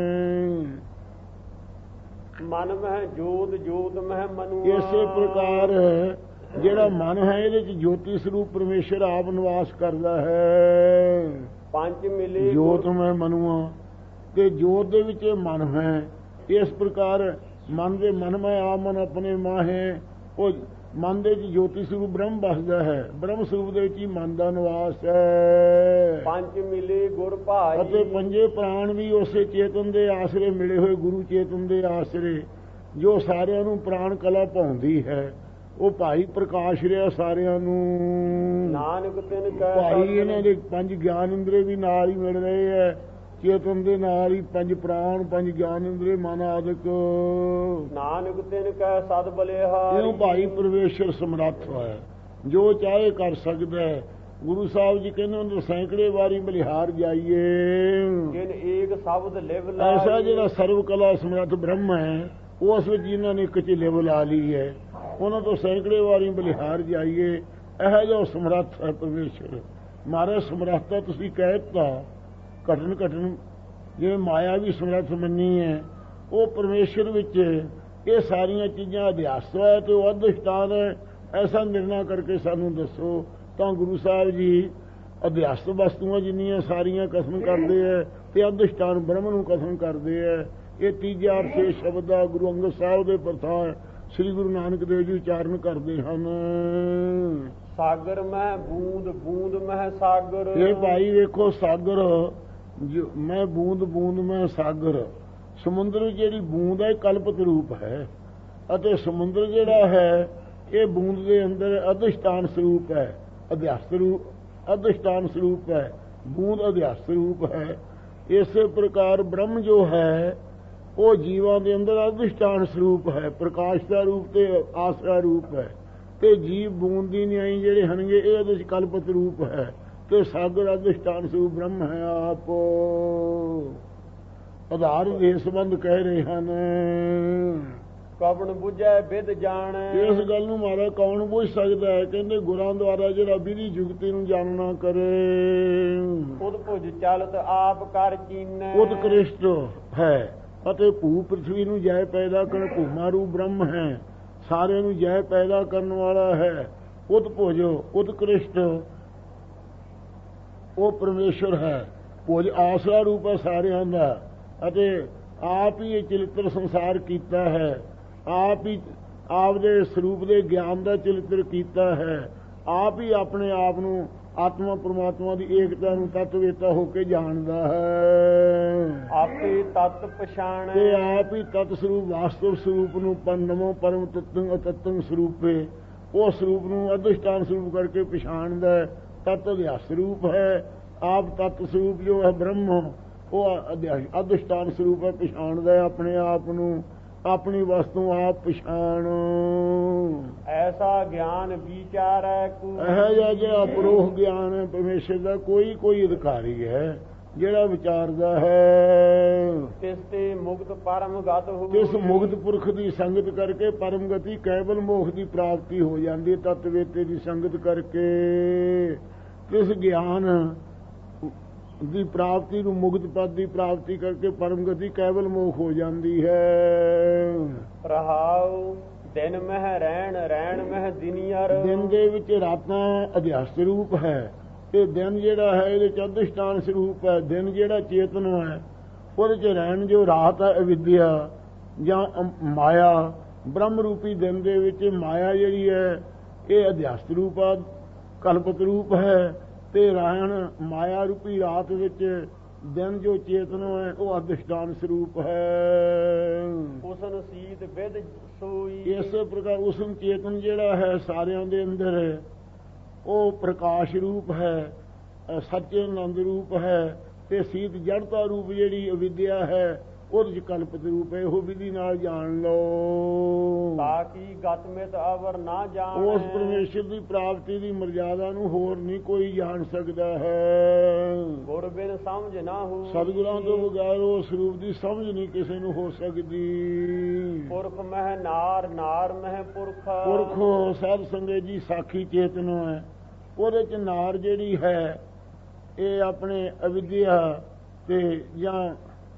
ਮਨ ਮਹਿ ਜੋਤ, ਜੋਤ ਮਹਿ ਮਨੁਆ। ਇਸੇ ਪ੍ਰਕਾਰ ਜਿਹੜਾ ਮਨ ਹੈ ਇਹਦੇ 'ਚ ਜੋਤੀ ਸਰੂਪ ਪਰਮੇਸ਼ਰ ਆਪ ਨਿਵਾਸ ਕਰਦਾ ਹੈ। ਪੰਜ ਮਿਲੇ ਜੋਤ ਮੈਂ ਮਨੁਆ ਤੇ ਜੋਤ ਦੇ ਵਿੱਚ ਮਨ ਹੈ। ਇਸ ਪ੍ਰਕਾਰ ਮਨ ਦੇ ਮਨ ਮੈਂ ਆ ਮਨ ਆਪਣੇ ਮਾਹੇ। ਉਹ ਮਨ ਦੇ ਵਿੱਚ ਜੋਤੀ ਸਰੂਪ ਬ੍ਰਹਮ ਵਸਦਾ ਹੈ। ਬ੍ਰਹਮ ਸਰੂਪ ਦੇ ਵਿੱਚ ਹੀ ਮਨ ਦਾ ਨਿਵਾਸ ਹੈ। ਪੰਜ ਮਿਲੇ ਗੁਰ ਭਾਈ। ਅਤੇ ਪੰਜੇ ਪ੍ਰਾਣ ਵੀ ਉਸੇ ਚੇਤਨ ਦੇ ਆਸਰੇ ਮਿਲੇ ਹੋਏ, ਗੁਰੂ ਚੇਤਨ ਦੇ ਆਸਰੇ, ਜੋ ਸਾਰਿਆਂ ਨੂੰ ਪ੍ਰਾਣ ਕਲਾ ਪਾਉਂਦੀ ਹੈ। ਉਹ ਭਾਈ ਪ੍ਰਕਾਸ਼ ਰਿਹਾ ਸਾਰਿਆਂ ਨੂੰ। ਨਾਨਕ ਤਿਨ ਕਹਿ ਭਾਈ ਇਹਨਾਂ ਦੇ ਪੰਜ ਗਿਆਨ ਇੰਦਰੀ ਵੀ ਨਾਲ ਹੀ ਮਿਲ ਰਹੇ ਹੈ। ਚੇਤਨ ਦੇ ਨਾਲ ਹੀ ਪੰਜ ਪ੍ਰਾਣ, ਪੰਜ ਗਿਆਨ ਇੰਦਰੀ, ਮਨ ਆਦਿਕ। ਨਾਨਕ ਤਿਨ ਕਹਿ ਸਦ ਬਲਿਹਾਰੀ। ਇਉਂ ਭਾਈ ਪਰਮੇਸ਼ਰ ਸਮਰੱਥ ਹੈ, ਜੋ ਚਾਹੇ ਕਰ ਸਕਦਾ ਹੈ। ਗੁਰੂ ਸਾਹਿਬ ਜੀ ਕਹਿੰਦੇ ਉਹਨੂੰ ਸੈਂਕੜੇ ਵਾਰੀ ਬਲਿਹਾਰ ਜਾਈਏ। ਜਿਨ ਏਕ ਸ਼ਬਦ ਲਿਵ ਲਾਈ। ਐਸਾ ਜਿਹੜਾ ਸਰਵ ਕਲਾ ਸਮਰੱਥ ਬ੍ਰਹਮ ਹੈ ਉਸ ਵਿੱਚ ਜਿਨ੍ਹਾਂ ਨੇ ਇੱਕ 'ਚ ਲਿਵ ਲਾ ਲਈ ਹੈ, ਉਹਨਾਂ ਤੋਂ ਸੈਂਕੜੇ ਵਾਰੀ ਬਲਿਹਾਰ ਜਾਈਏ। ਇਹੋ ਜਿਹਾ ਸਮਰੱਥ ਹੈ ਪਰਮੇਸ਼ਰ। ਮਹਾਰਾਜ ਸਮਰੱਥਾ ਤੁਸੀਂ ਕਹਿ ਦਿੱਤਾ ਘਟਨ ਜਿਵੇਂ ਮਾਇਆ ਵੀ ਸਮਰੱਥ ਮੰਨੀ ਹੈ, ਉਹ ਪਰਮੇਸ਼ਰ ਵਿੱਚ ਇਹ ਸਾਰੀਆਂ ਚੀਜ਼ਾਂ ਅਧਿਆਸ ਹੈ ਤੇ ਉਹ ਅਧਿਸ਼ਟਾਨ ਹੈ। ਐਸਾ ਨਿਰਣਾ ਕਰਕੇ ਸਾਨੂੰ ਦੱਸੋ। ਤਾਂ ਗੁਰੂ ਸਾਹਿਬ ਜੀ ਅਧਿਆਸਤ ਵਸਤੂਆਂ ਜਿੰਨੀਆਂ ਸਾਰੀਆਂ ਕਥਨ ਕਰਦੇ ਹੈ ਤੇ ਅਧਿਸ਼ਠਾਨ ਬ੍ਰਹਮ ਨੂੰ ਕਥਨ ਕਰਦੇ ਹੈ। ਇਹ ਤੀਜਾ ਅਰਥੇ ਸ਼ਬਦ ਦਾ ਗੁਰੂ ਅੰਗਦ ਸਾਹਿਬ ਦੇ ਪ੍ਰਥਾ ਸ੍ਰੀ ਗੁਰੂ ਨਾਨਕ ਦੇਵ ਜੀ ਉਚਾਰਨ ਕਰਦੇ ਹਨ। ਸਾਗਰ ਮਹਿ ਬੂੰਦ ਬੂੰਦ ਮਹਿ ਸਾਗਰ। ਇਹ ਭਾਈ ਵੇਖੋ ਸਾਗਰ ਮੈਂ ਬੂੰਦ ਬੂੰਦ ਮੈਂ ਸਾਗਰ। ਸਮੁੰਦਰ ਜਿਹੜੀ ਬੂੰਦ ਹੈ ਕਲਪਤ ਰੂਪ ਹੈ ਅਤੇ ਸਮੁੰਦਰ ਜਿਹੜਾ ਹੈ ਇਹ ਬੂੰਦ ਦੇ ਅੰਦਰ ਅਧਿਸ਼ਠਾਨ ਸਰੂਪ ਹੈ, ਅਧਿਆਸਤ ਰੂਪ ਅਧਿਸ਼ਠਾਨ ਸਰੂਪ ਹੈ, ਬੂੰਦ ਅਧਿਆਸਤ ਰੂਪ ਹੈ। ਇਸੇ ਪ੍ਰਕਾਰ ਬ੍ਰਹਮ ਜੋ ਹੈ ਉਹ ਜੀਵਾਂ ਦੇ ਅੰਦਰ ਅਧਿਸ਼ਠਾਨ ਸਰੂਪ ਹੈ, ਪ੍ਰਕਾਸ਼ ਦਾ ਰੂਪ ਤੇ ਆਸਰਾ ਰੂਪ ਹੈ। ਤੇ ਜੀਵ ਬੂੰਦ ਦੀ ਨਿਆਈ ਜਿਹੜੇ ਹਨਗੇ ਇਹ ਉਹਦੇ ਚ ਕਲਪਤ ਰੂਪ ਹੈ ਤੇ ਸਾਗਰ ਅਧਿਸ਼ਠਾਨ ਸਰੂਪ ਬ੍ਰਹਮ ਹੈ ਆਪ। ਆਧਾਰ ਦੇ ਸੰਬੰਧ ਕਹਿ ਰਹੇ ਹਨ। ਕਵਣ ਬੁਝੈ ਵਿਦ ਜਾਣੈ। ਇਸ ਗੱਲ ਨੂੰ ਮਾਰਾ ਕੌਣ ਬੁਝ ਸਕਦਾ ਹੈ? ਕਹਿੰਦੇ ਗੁਰਾਂ ਦੁਆਰਾ ਜਿਹੜਾ ਵਿਧੀ ਜੁਗਤੀ ਨੂੰ ਜਾਣਨਾ ਕਰੇ। ਉਦ ਭੁਜ ਚਲਤ ਆਪ ਕਰ ਚੀਨੈ। ਉਤਕ੍ਰਿਸ਼ਟ ਹੈ ਅਤੇ ਭੂ ਪ੍ਰਿਥਵੀ ਨੂੰ ਜੈ ਪੈਦਾ ਕਰਨ ਭੂਮਾ ਰੂਪ ਬ੍ਰਹਮ ਹੈ, ਸਾਰਿਆਂ ਨੂੰ ਜੈ ਪੈਦਾ ਕਰਨ ਵਾਲਾ ਹੈ। ਉਤਭੁਜ ਉਤਕ੍ਰਿਸ਼ਟ ਉਹ ਪਰਮੇਸ਼ਰ ਹੈ। ਭੁਜ ਆਸਰਾ ਰੂਪ ਹੈ ਸਾਰਿਆਂ ਦਾ ਅਤੇ ਆਪ ਹੀ ਇਹ ਚਰਿੱਤਰ ਸੰਸਾਰ ਕੀਤਾ ਹੈ, ਆਪ ਹੀ ਆਪ ਦੇ ਸਰੂਪ ਦੇ ਗਿਆਨ ਦਾ ਚਰਿੱਤਰ ਕੀਤਾ ਹੈ, ਆਪ ਹੀ ਆਪਣੇ ਆਪ ਨੂੰ ਆਤਮਾ ਪਰਮਾਤਮਾ ਦੀ ਏਕਤਾ ਨੂੰ ਤਤਵੇਤਾ ਹੋ ਕੇ ਜਾਣਦਾ ਹੈ। ਆਪੇ ਤਤ ਪਛਾਣੈ। ਤੇ ਆਪ ਹੀ ਤਤ ਸਰੂਪ ਵਾਸਤਵ ਸਰੂਪ ਨੂੰ ਨਮੋ ਪਰਮ ਤਤੰ ਅਤਤੰ ਸਰੂਪੇ ਉਹ ਸਰੂਪ ਨੂੰ ਅਧਿਸ਼ਠਾਨ ਸਰੂਪ ਕਰਕੇ ਪਛਾਣਦਾ ਹੈ। ਤਤ ਅਧਿਆਸ ਰੂਪ ਹੈ। ਆਪ ਤਤ ਸਰੂਪ ਜੋ ਹੈ ਬ੍ਰਹਮ ਉਹ ਅਧਿਸ਼ਠਾਨ ਸਰੂਪ ਹੈ, ਪਛਾਣਦਾ ਹੈ ਆਪਣੇ ਆਪ ਨੂੰ, ਆਪਣੀ ਵਸਤੂ ਆਪ ਪਛਾਣ। ਐਸਾ ਗਿਆਨ ਵਿਚਾਰੈ ਕੋ। ਇਹ ਜਿਹਾ ਅਪਰੋਹ ਗਿਆਨ ਹੈ ਪਰਮੇਸ਼ਰ ਦਾ ਕੋਈ ਅਧਿਕਾਰੀ ਹੈ ਜਿਹੜਾ ਵਿਚਾਰਦਾ ਹੈ। ਤਿਸ ਤੇ ਮੁਕਤ ਪਰਮ ਗਤ ਹੋ। ਇਸ ਮੁਕਤ ਪੁਰਖ ਦੀ ਸੰਗਤ ਕਰਕੇ ਪਰਮ ਗਤੀ ਕੇਵਲ ਮੋਖ ਦੀ ਪ੍ਰਾਪਤੀ ਹੋ ਜਾਂਦੀ ਹੈ। ਤਤਵੇਤੇ ਦੀ ਸੰਗਤ ਕਰਕੇ ਇਸ ਗਿਆਨ ਦੀ ਪ੍ਰਾਪਤੀ ਨੂੰ ਮੁਕਤ ਪਦ ਦੀ ਪ੍ਰਾਪਤੀ ਕਰਕੇ ਪਰਮ ਗਤੀ ਕੇਵਲ ਮੋਖ ਹੋ ਜਾਂਦੀ ਹੈ। ਰਹਾਉ ਦਿਨ ਮਹਿ ਰਹਿਣ ਮਹਿ ਦਿਨੀਅਰ। ਦਿਨ ਦੇ ਵਿੱਚ ਰਾਤਾਂ ਅਧਿਆਸ ਰੂਪ ਹੈ ਤੇ ਦਿਨ ਜਿਹੜਾ ਹੈ ਇਹਦੇ ਚ ਅਧਿਸ਼ਠਾਨ ਸਰੂਪ ਹੈ। ਦਿਨ ਜਿਹੜਾ ਚੇਤਨ ਹੈ ਉਹਦੇ ਚ ਰਹਿਣ ਜੋ ਰਾਤ ਹੈ ਅਵਿਦਿਆ ਜਾਂ ਮਾਇਆ। ਬ੍ਰਹਮ ਰੂਪੀ ਦਿਨ ਦੇ ਵਿੱਚ ਮਾਇਆ ਜਿਹੜੀ ਹੈ ਇਹ ਅਧਿਆਸ ਰੂਪ ਆ, ਕਲਪਤ ਰੂਪ ਹੈ ਤੇ ਰਹਿਣ ਮਾਇਆ ਰੂਪੀ ਰਾਤ ਵਿੱਚ ਦਿਨ ਜੋ ਚੇਤਨ ਹੈ ਉਹ ਅਧਿਸ਼ਠਾਨ ਸਰੂਪ ਹੈ। ਉਸਨ ਸੀਤ ਵਿਦ ਸੋਈ। ਇਸੇ ਪ੍ਰਕਾਰ ਉਸਨ ਚੇਤਨ ਜਿਹੜਾ ਹੈ ਸਾਰਿਆਂ ਦੇ ਅੰਦਰ ਹੈ ਉਹ ਪ੍ਰਕਾਸ਼ ਰੂਪ ਹੈ, ਸੱਚੇ ਆਨੰਦ ਰੂਪ ਹੈ ਤੇ ਸੀਤ ਜੜਤਾ ਰੂਪ ਜਿਹੜੀ ਅਵਿਦਿਆ ਹੈ ਉਹਦੇ ਚ ਕਲਪਤ ਰੂਪ ਹੈ। ਉਹ ਵਿਧੀ ਨਾਲ ਜਾਣ ਲਓ ਬਾਕੀ ਗਤਮਿਤ ਅਵਰ ਨਾ ਜਾਣ। ਉਸ ਪਰਮੇਸ਼ਰ ਦੀ ਪ੍ਰਾਪਤੀ ਦੀ ਮਰਜ਼ਾਦਾ ਨੂੰ ਹੋਰ ਨਹੀਂ ਕੋਈ ਜਾਣ ਸਕਦਾ ਹੈ। ਗੁਰ ਬਿਨ ਸਮਝ ਨਾ ਹੋ। ਸਤਿਗੁਰਾਂ ਤੋਂ ਬਗੈਰ ਉਸ ਰੂਪ ਦੀ ਸਮਝ ਨਹੀਂ ਕਿਸੇ ਨੂੰ ਹੋ ਸਕਦੀ। ਪੁਰਖ ਮਹਿ ਨਾਰ ਨਾਰ ਮਹਿ ਪੁਰਖ। ਪੁਰਖੋ ਸਾਧ ਸੰਗਤ ਜੀ ਸਾਖੀ ਚੇਤਨ ਹੈ। ਉਹਦੇ ਚ ਨਾਰ ਜਿਹੜੀ ਹੈ ਇਹ ਆਪਣੇ ਅਵਿਦਿਆ ਤੇ ਜਾਂ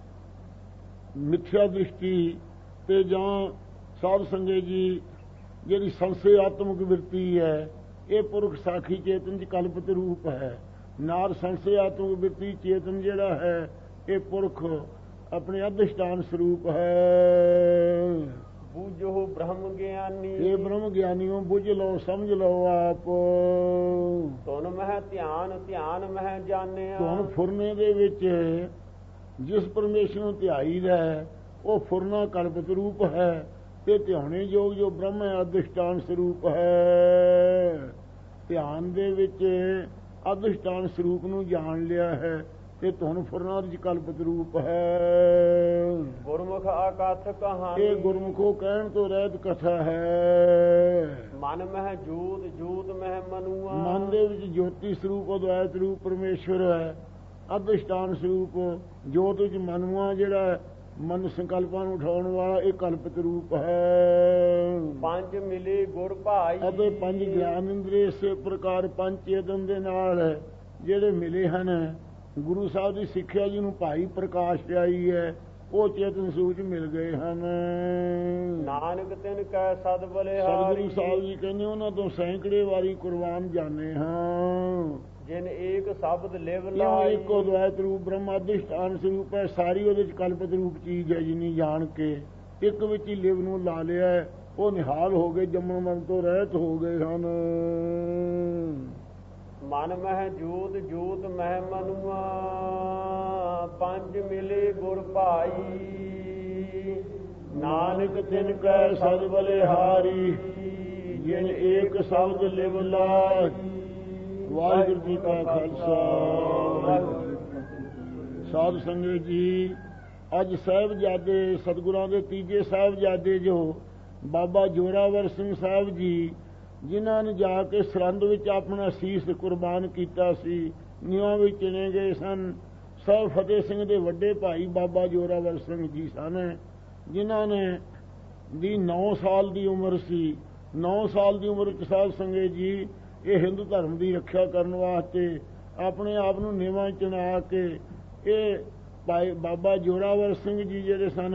ਮਿਥਿਆ ਦ੍ਰਿਸ਼ਟੀ ਤੇ ਜਾਂ ਸਾਧ ਸੰਗਤ ਜੀ ਜਿਹੜੀ ਸੰਸੇ ਆਤਮਿਕ ਵਿਰਤੀ ਹੈ ਇਹ ਪੁਰਖ ਸਾਖੀ ਚੇਤਨ ਚ ਕਲਪਤ ਰੂਪ ਹੈ। ਨਾਰ ਸੰਸੇ ਆਤਮਿਕ ਵਿਰਤੀ ਚੇਤਨ ਜਿਹੜਾ ਹੈ ਇਹ ਪੁਰਖ ਆਪਣੇ ਅਧਿਸ਼ਠਾਨ ਸਰੂਪ ਹੈ। ਬੂਝੋ ਬ੍ਰਹਮ ਗਿਆਨੀ। ਇਹ ਬ੍ਰਹਮ ਗਿਆਨੀਓ ਬੁੱਝ ਲਓ ਸਮਝ ਲਓ ਆਪ। ਧੁਨ ਮਹਿ ਧਿਆਨ ਮਹਿ ਜਾਣਿਆ। ਧੁਨ ਫੁਰਨੇ ਦੇ ਵਿੱਚ ਜਿਸ ਪਰਮੇਸ਼ਰ ਨੂੰ ਧਿਆਈਦਾ ਉਹ ਫੁਰਨਾ ਕਲਪਤ ਰੂਪ ਹੈ ਤੇ ਧਿਆਉਣੇ ਯੋਗ ਜੋ ਬ੍ਰਹਮ ਹੈ ਅਧਿਸ਼ਠਾਨ ਸਰੂਪ ਹੈ। ਧਿਆਨ ਦੇ ਵਿੱਚ ਅਧਿਸ਼ਠਾਨ ਸਰੂਪ ਨੂੰ ਜਾਣ ਲਿਆ ਹੈ ਤੇ ਧੁਨ ਫੁਰਨਾ ਵਿੱਚ ਕਲਪਤ ਰੂਪ ਹੈ। ਗੁਰਮੁਖ ਅਕਥ ਕਹਾਣੀ। ਇਹ ਗੁਰਮੁਖੋ ਕਹਿਣ ਤੋਂ ਰਹਿਤ ਕਥਾ ਹੈ। ਮਨ ਮਹਿ ਜੋਤ ਮਹਿ ਮਨੂਆ। ਮਨ ਦੇ ਵਿੱਚ ਜੋਤੀ ਸਰੂਪ ਅਦਵੈਤ ਰੂਪ ਪਰਮੇਸ਼ਵਰ ਹੈ। ਅਧਿਸ਼ਠਾਨ ਸਰੂਪ ਜੋਤ ਵਿੱਚ ਮਨੂਆ ਜਿਹੜਾ ਮਨ ਸੰਕਲਪਾਂ ਨੂੰ ਉਠਾਉਣ ਵਾਲਾ ਇਹ ਕਲਪਿਤ ਰੂਪ ਹੈ। ਪੰਜ ਮਿਲੇ ਗੁਰ ਭਾਈ। ਅਤੇ ਪੰਜ ਗਿਆਨ ਇੰਦਰੀ ਇਸੇ ਪ੍ਰਕਾਰ ਪੰਜ ਚੇਤਨ ਦੇ ਨਾਲ ਜਿਹੜੇ ਮਿਲੇ ਹਨ ਗੁਰੂ ਸਾਹਿਬ ਦੀ ਸਿੱਖਿਆ ਜੀ ਨੂੰ ਭਾਈ ਪ੍ਰਕਾਸ਼ ਆਈ ਹੈ ਉਹ ਚੇਤਨ ਸੂਚ ਮਿਲ ਗਏ ਹਨ। ਨਾਨਕ ਤਿਨ ਕੈ ਸਦ ਬਲਿਹਾਰੀ। ਸਤਿਗੁਰੂ ਸਾਹਿਬ ਜੀ ਕਹਿੰਦੇ ਉਹਨਾਂ ਤੋਂ ਸੈਂਕੜੇ ਵਾਰੀ ਕੁਰਬਾਨ ਜਾਣੇ ਹਾਂ। ਜਿਨ ਏਕ ਸ਼ਬਦ ਲਿਵ ਕਿਉਂ ਲਾਈ। ਇੱਕੋ ਦਵੈਤ ਰੂਪ ਬ੍ਰਹਮ ਅਧਿਸ਼ਠਾਨ ਸਰੂਪ ਹੈ, ਸਾਰੀ ਉਹਦੇ ਚ ਕਲਪਿਤ ਰੂਪ ਚੀਜ਼ ਹੈ ਜਿਨੀ ਜਾਣ ਕੇ ਇੱਕ ਵਿੱਚ ਹੀ ਲਿਵ ਨੂੰ ਲਾ ਲਿਆ, ਉਹ ਨਿਹਾਲ ਹੋ ਗਏ, ਜੰਮਣ ਮਰਨ ਤੋਂ ਰਹਿਤ ਹੋ ਗਏ ਹਨ। ਮਨ ਮਹਿ ਜੋਤ ਜੋਤ ਮਹਿ ਮਨੁਆ, ਪੰਜ ਮਿਲੇ ਗੁਰ ਭਾਈ। ਨਾਨਕ ਤਿਨ ਕੈ ਸਦ ਬਲਿਹਾਰੀ, ਜਿਨ ਏਕ ਸ਼ਬਦ ਲਿਵ ਲਾਈ। ਵਾਹਿਗੁਰੂ ਜੀ ਕਾ ਖਾਲਸਾ ਵਾਹਿਗੁਰੂ ਜੀ ਕੀ ਫਤਿਹ। ਸਾਧ ਸੰਗਤ ਜੀ, ਅੱਜ ਸਾਹਿਬਜ਼ਾਦੇ ਸਤਿਗੁਰਾਂ ਦੇ ਤੀਜੇ ਸਾਹਿਬਜ਼ਾਦੇ ਜੋ ਬਾਬਾ ਜੋਰਾਵਰ ਸਿੰਘ ਸਾਹਿਬ ਜੀ, ਜਿਨ੍ਹਾਂ ਨੇ ਜਾ ਕੇ ਸਰਹੰਦ ਵਿੱਚ ਆਪਣਾ ਸੀਸ ਕੁਰਬਾਨ ਕੀਤਾ ਸੀ, ਨਿਆਂ ਵਿੱਚ ਚਿਣੇ ਗਏ ਸਨ। ਸਾਹਿਬ ਫਤਿਹ ਸਿੰਘ ਦੇ ਵੱਡੇ ਭਾਈ ਬਾਬਾ ਜੋਰਾਵਰ ਸਿੰਘ ਜੀ ਸਨ, ਜਿਨ੍ਹਾਂ ਨੇ ਦੀ 9 ਸਾਲ ਦੀ ਉਮਰ ਸੀ। 9 ਸਾਲ ਦੀ ਉਮਰ ਵਿੱਚ ਸਾਧ ਸੰਗਤ ਜੀ ਇਹ ਹਿੰਦੂ ਧਰਮ ਦੀ ਰੱਖਿਆ ਕਰਨ ਵਾਸਤੇ ਆਪਣੇ ਆਪ ਨੂੰ ਨੀਵਾਂ ਚਿਣਾ ਕੇ ਇਹ ਭਾਈ ਬਾਬਾ ਜੋਰਾਵਰ ਸਿੰਘ ਜੀ ਜਿਹੜੇ ਸਨ,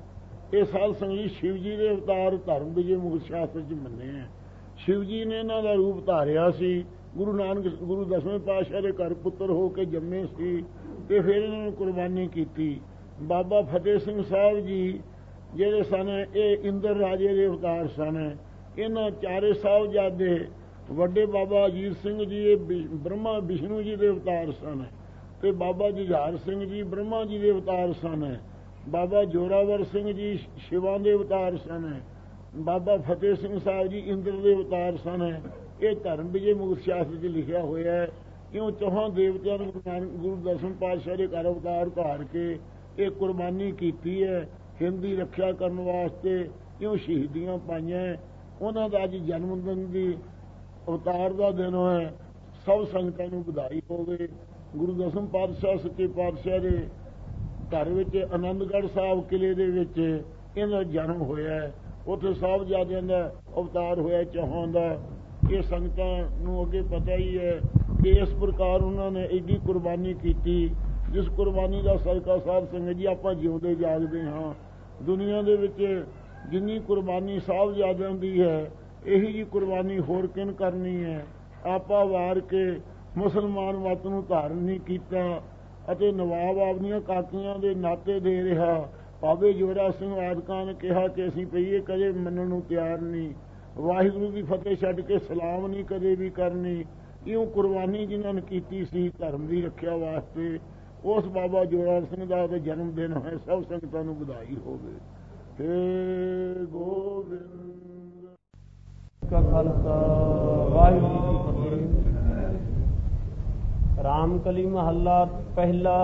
ਇਹ ਸਾਧ ਸੰਗਤ ਜੀ ਸ਼ਿਵ ਜੀ ਦੇ ਅਵਤਾਰ ਧਰਮ ਵਿਜੇ ਮੁਕਤ ਸ਼ਾਸਤਰ 'ਚ ਮੰਨੇ ਹੈ। ਸ਼ਿਵ ਜੀ ਨੇ ਇਹਨਾਂ ਦਾ ਰੂਪ ਧਾਰਿਆ ਸੀ। ਗੁਰੂ ਨਾਨਕ ਗੁਰੂ 10ਵੇਂ ਪਾਤਸ਼ਾਹ ਦੇ ਘਰ ਪੁੱਤਰ ਹੋ ਕੇ ਜੰਮੇ ਸੀ ਤੇ ਫਿਰ ਇਹਨਾਂ ਨੇ ਕੁਰਬਾਨੀ ਕੀਤੀ। ਬਾਬਾ ਫਤਿਹ ਸਿੰਘ ਸਾਹਿਬ ਜੀ ਜਿਹੜੇ ਸਨ, ਇਹ ਇੰਦਰ ਰਾਜੇ ਦੇ ਅਵਤਾਰ ਸਨ। ਇਹਨਾਂ ਚਾਰੇ ਸਾਹਿਬਜ਼ਾਦੇ, ਵੱਡੇ ਬਾਬਾ ਅਜੀਤ ਸਿੰਘ ਜੀ ਇਹ ਬ੍ਰਹਮਾ ਵਿਸ਼ਨੂੰ ਜੀ ਦੇ ਅਵਤਾਰ ਸਨ, ਤੇ ਬਾਬਾ ਜੁਝਾਰ ਸਿੰਘ ਜੀ ਬ੍ਰਹਮਾ ਜੀ ਦੇ ਅਵਤਾਰ ਸਨ। ਬਾਬਾ ਜੋਰਾਵਰ ਸਿੰਘ ਜੀ ਸ਼ਿਵਾਂ ਦੇ ਅਵਤਾਰ ਸਨ। ਬਾਬਾ ਫਤਿਹ ਸਿੰਘ ਸਾਹਿਬ ਜੀ ਇੰਦਰ ਦੇ ਅਵਤਾਰ ਸਨ। ਇਹ ਧਰਮ ਵਿਜੇ ਮੁਕਤ ਸ਼ਾਸਤਰ 'ਚ ਲਿਖਿਆ ਹੋਇਆ ਹੈ। ਕਿਉਂ ਚੌਹਾਂ ਦੇਵਤਿਆਂ ਨੂੰ ਗੁਰੂ 10ਵੇਂ ਪਾਤਸ਼ਾਹ ਦੇ ਘਰ ਅਵਤਾਰ ਧਾਰ ਕੇ ਇਹ ਕੁਰਬਾਨੀ ਕੀਤੀ ਹੈ ਹਿੰਦ ਦੀ ਰੱਖਿਆ ਕਰਨ ਵਾਸਤੇ। ਕਿਉਂ ਸ਼ਹੀਦੀਆਂ ਪਾਈਆਂ। ਉਹਨਾਂ ਦਾ ਅੱਜ ਜਨਮ ਦਿਨ ਦੀ ਅਵਤਾਰ ਦਾ ਦਿਨ ਹੈ। ਸਭ ਸੰਗਤਾਂ ਨੂੰ ਵਧਾਈ ਹੋਵੇ। ਗੁਰੂ 10ਵੇਂ ਪਾਤਸ਼ਾਹ ਸੱਚੇ ਪਾਤਸ਼ਾਹ ਦੇ ਘਰ ਵਿੱਚ ਆਨੰਦਗੜ੍ਹ ਸਾਹਿਬ ਕਿਲੇ ਦੇ ਵਿੱਚ ਇਹਨਾਂ ਦਾ ਜਨਮ ਹੋਇਆ। ਉੱਥੇ ਸਾਹਿਬਜ਼ਾਦਿਆਂ ਦਾ ਅਵਤਾਰ ਹੋਇਆ ਚੌਹਾਂ ਦਾ। ਇਹ ਸੰਗਤਾਂ ਨੂੰ ਅੱਗੇ ਪਤਾ ਹੀ ਹੈ ਕਿ ਇਸ ਪ੍ਰਕਾਰ ਉਹਨਾਂ ਨੇ ਐਡੀ ਕੁਰਬਾਨੀ ਕੀਤੀ, ਜਿਸ ਕੁਰਬਾਨੀ ਦਾ ਸਦਕਾ ਸਾਧ ਸੰਗਤ ਜੀ ਆਪਾਂ ਜਿਉਂਦੇ ਜਾਗਦੇ ਹਾਂ। ਦੁਨੀਆ ਦੇ ਵਿੱਚ ਜਿੰਨੀ ਕੁਰਬਾਨੀ ਸਾਹਿਬਜ਼ਾਦਿਆਂ ਦੀ ਹੈ, ਇਹੀ ਜੀ ਕੁਰਬਾਨੀ ਹੋਰ ਕਿਨ ਕਰਨੀ ਹੈ। ਆਪਾ ਵਾਰ ਕੇ ਮੁਸਲਮਾਨ ਮਤ ਨੂੰ ਧਾਰਨ ਨਹੀਂ ਕੀਤਾ ਅਤੇ ਨਵਾਬ ਆਪਣੀਆਂ ਕਾਕੀਆਂ ਦੇ ਨਾਤੇ ਦੇ ਰਿਹਾ। ਬਾਬੇ ਜੋਰਾ ਸਿੰਘ ਆਦਿਕਾਂ ਨੇ ਕਿਹਾ ਕਿ ਅਸੀਂ ਪਈਏ, ਕਦੇ ਮੰਨਣ ਨੂੰ ਤਿਆਰ ਨਹੀਂ। ਵਾਹਿਗੁਰੂ ਦੀ ਫਤਿਹ ਛੱਡ ਕੇ ਸਲਾਮ ਨਹੀਂ ਕਦੇ ਵੀ ਕਰਨੀ। ਇਉਂ ਕੁਰਬਾਨੀ ਜਿਨ੍ਹਾਂ ਨੇ ਕੀਤੀ ਸੀ ਧਰਮ ਦੀ ਰੱਖਿਆ ਵਾਸਤੇ, ਉਸ ਬਾਬਾ ਜੋਰਾ ਸਿੰਘ ਦਾ ਜਨਮ ਦਿਨ ਹੈ। ਸਭ ਸੰਗਤਾਂ ਨੂੰ ਵਧਾਈ ਹੋਵੇ। ਹੇ ਗੋਬਿੰਦ ਕਾ ਖਾਲਸਾ ਵਾਹਿਗੁਰੂ ਜੀ ਕੀ ਫਤਿਹ। ਰਾਮ ਕਲੀ ਮਹੱਲਾ ਪਹਿਲਾ।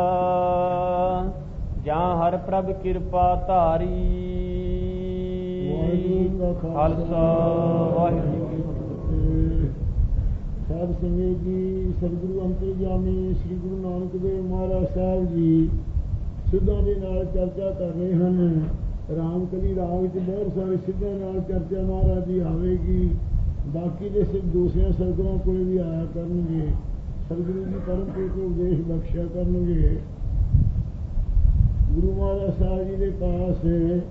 ਜਾਂ ਹਰ ਪ੍ਰਭ ਕਿਰਪਾ ਧਾਰੀ। ਖਾਲਸਾ ਵਾਹਿਗੁਰੂ ਜੀ ਕੀ ਫਤਿਹ। ਸਾਧ ਸੰਗਤ ਜੀ, ਸਤਿਗੁਰੂ ਅੰਤਰਜਾਮੀ ਸ੍ਰੀ ਗੁਰੂ ਨਾਨਕ ਦੇਵ ਮਹਾਰਾਜ ਸਾਹਿਬ ਜੀ ਸਿੱਧਾਂ ਦੇ ਨਾਲ ਚਰਚਾ ਕਰ ਰਹੇ ਹਨ। ਰਾਮ ਕਲੀ ਰਾਗ ਵਿੱਚ ਬਹੁਤ ਸਾਰੇ ਸਿੱਧਾਂ ਨਾਲ ਚਰਚਾ ਮਹਾਰਾਜ ਦੀ ਆਵੇਗੀ। ਬਾਕੀ ਦੇ ਸਿੱਧ ਦੂਸਰਿਆਂ ਸਰਗੁਰਾਂ ਕੋਲ ਵੀ ਆਇਆ ਕਰਨਗੇ। ਸਤਿਗੁਰੂ ਜੀ ਪਰਮ ਪੁਰਖ ਉਪਦੇਸ਼ ਬਖਸ਼ਿਆ ਕਰਨਗੇ। ਗੁਰੂ ਮਹਾਰਾਜ ਸਾਹਿਬ ਜੀ ਦੇ ਪਾਸ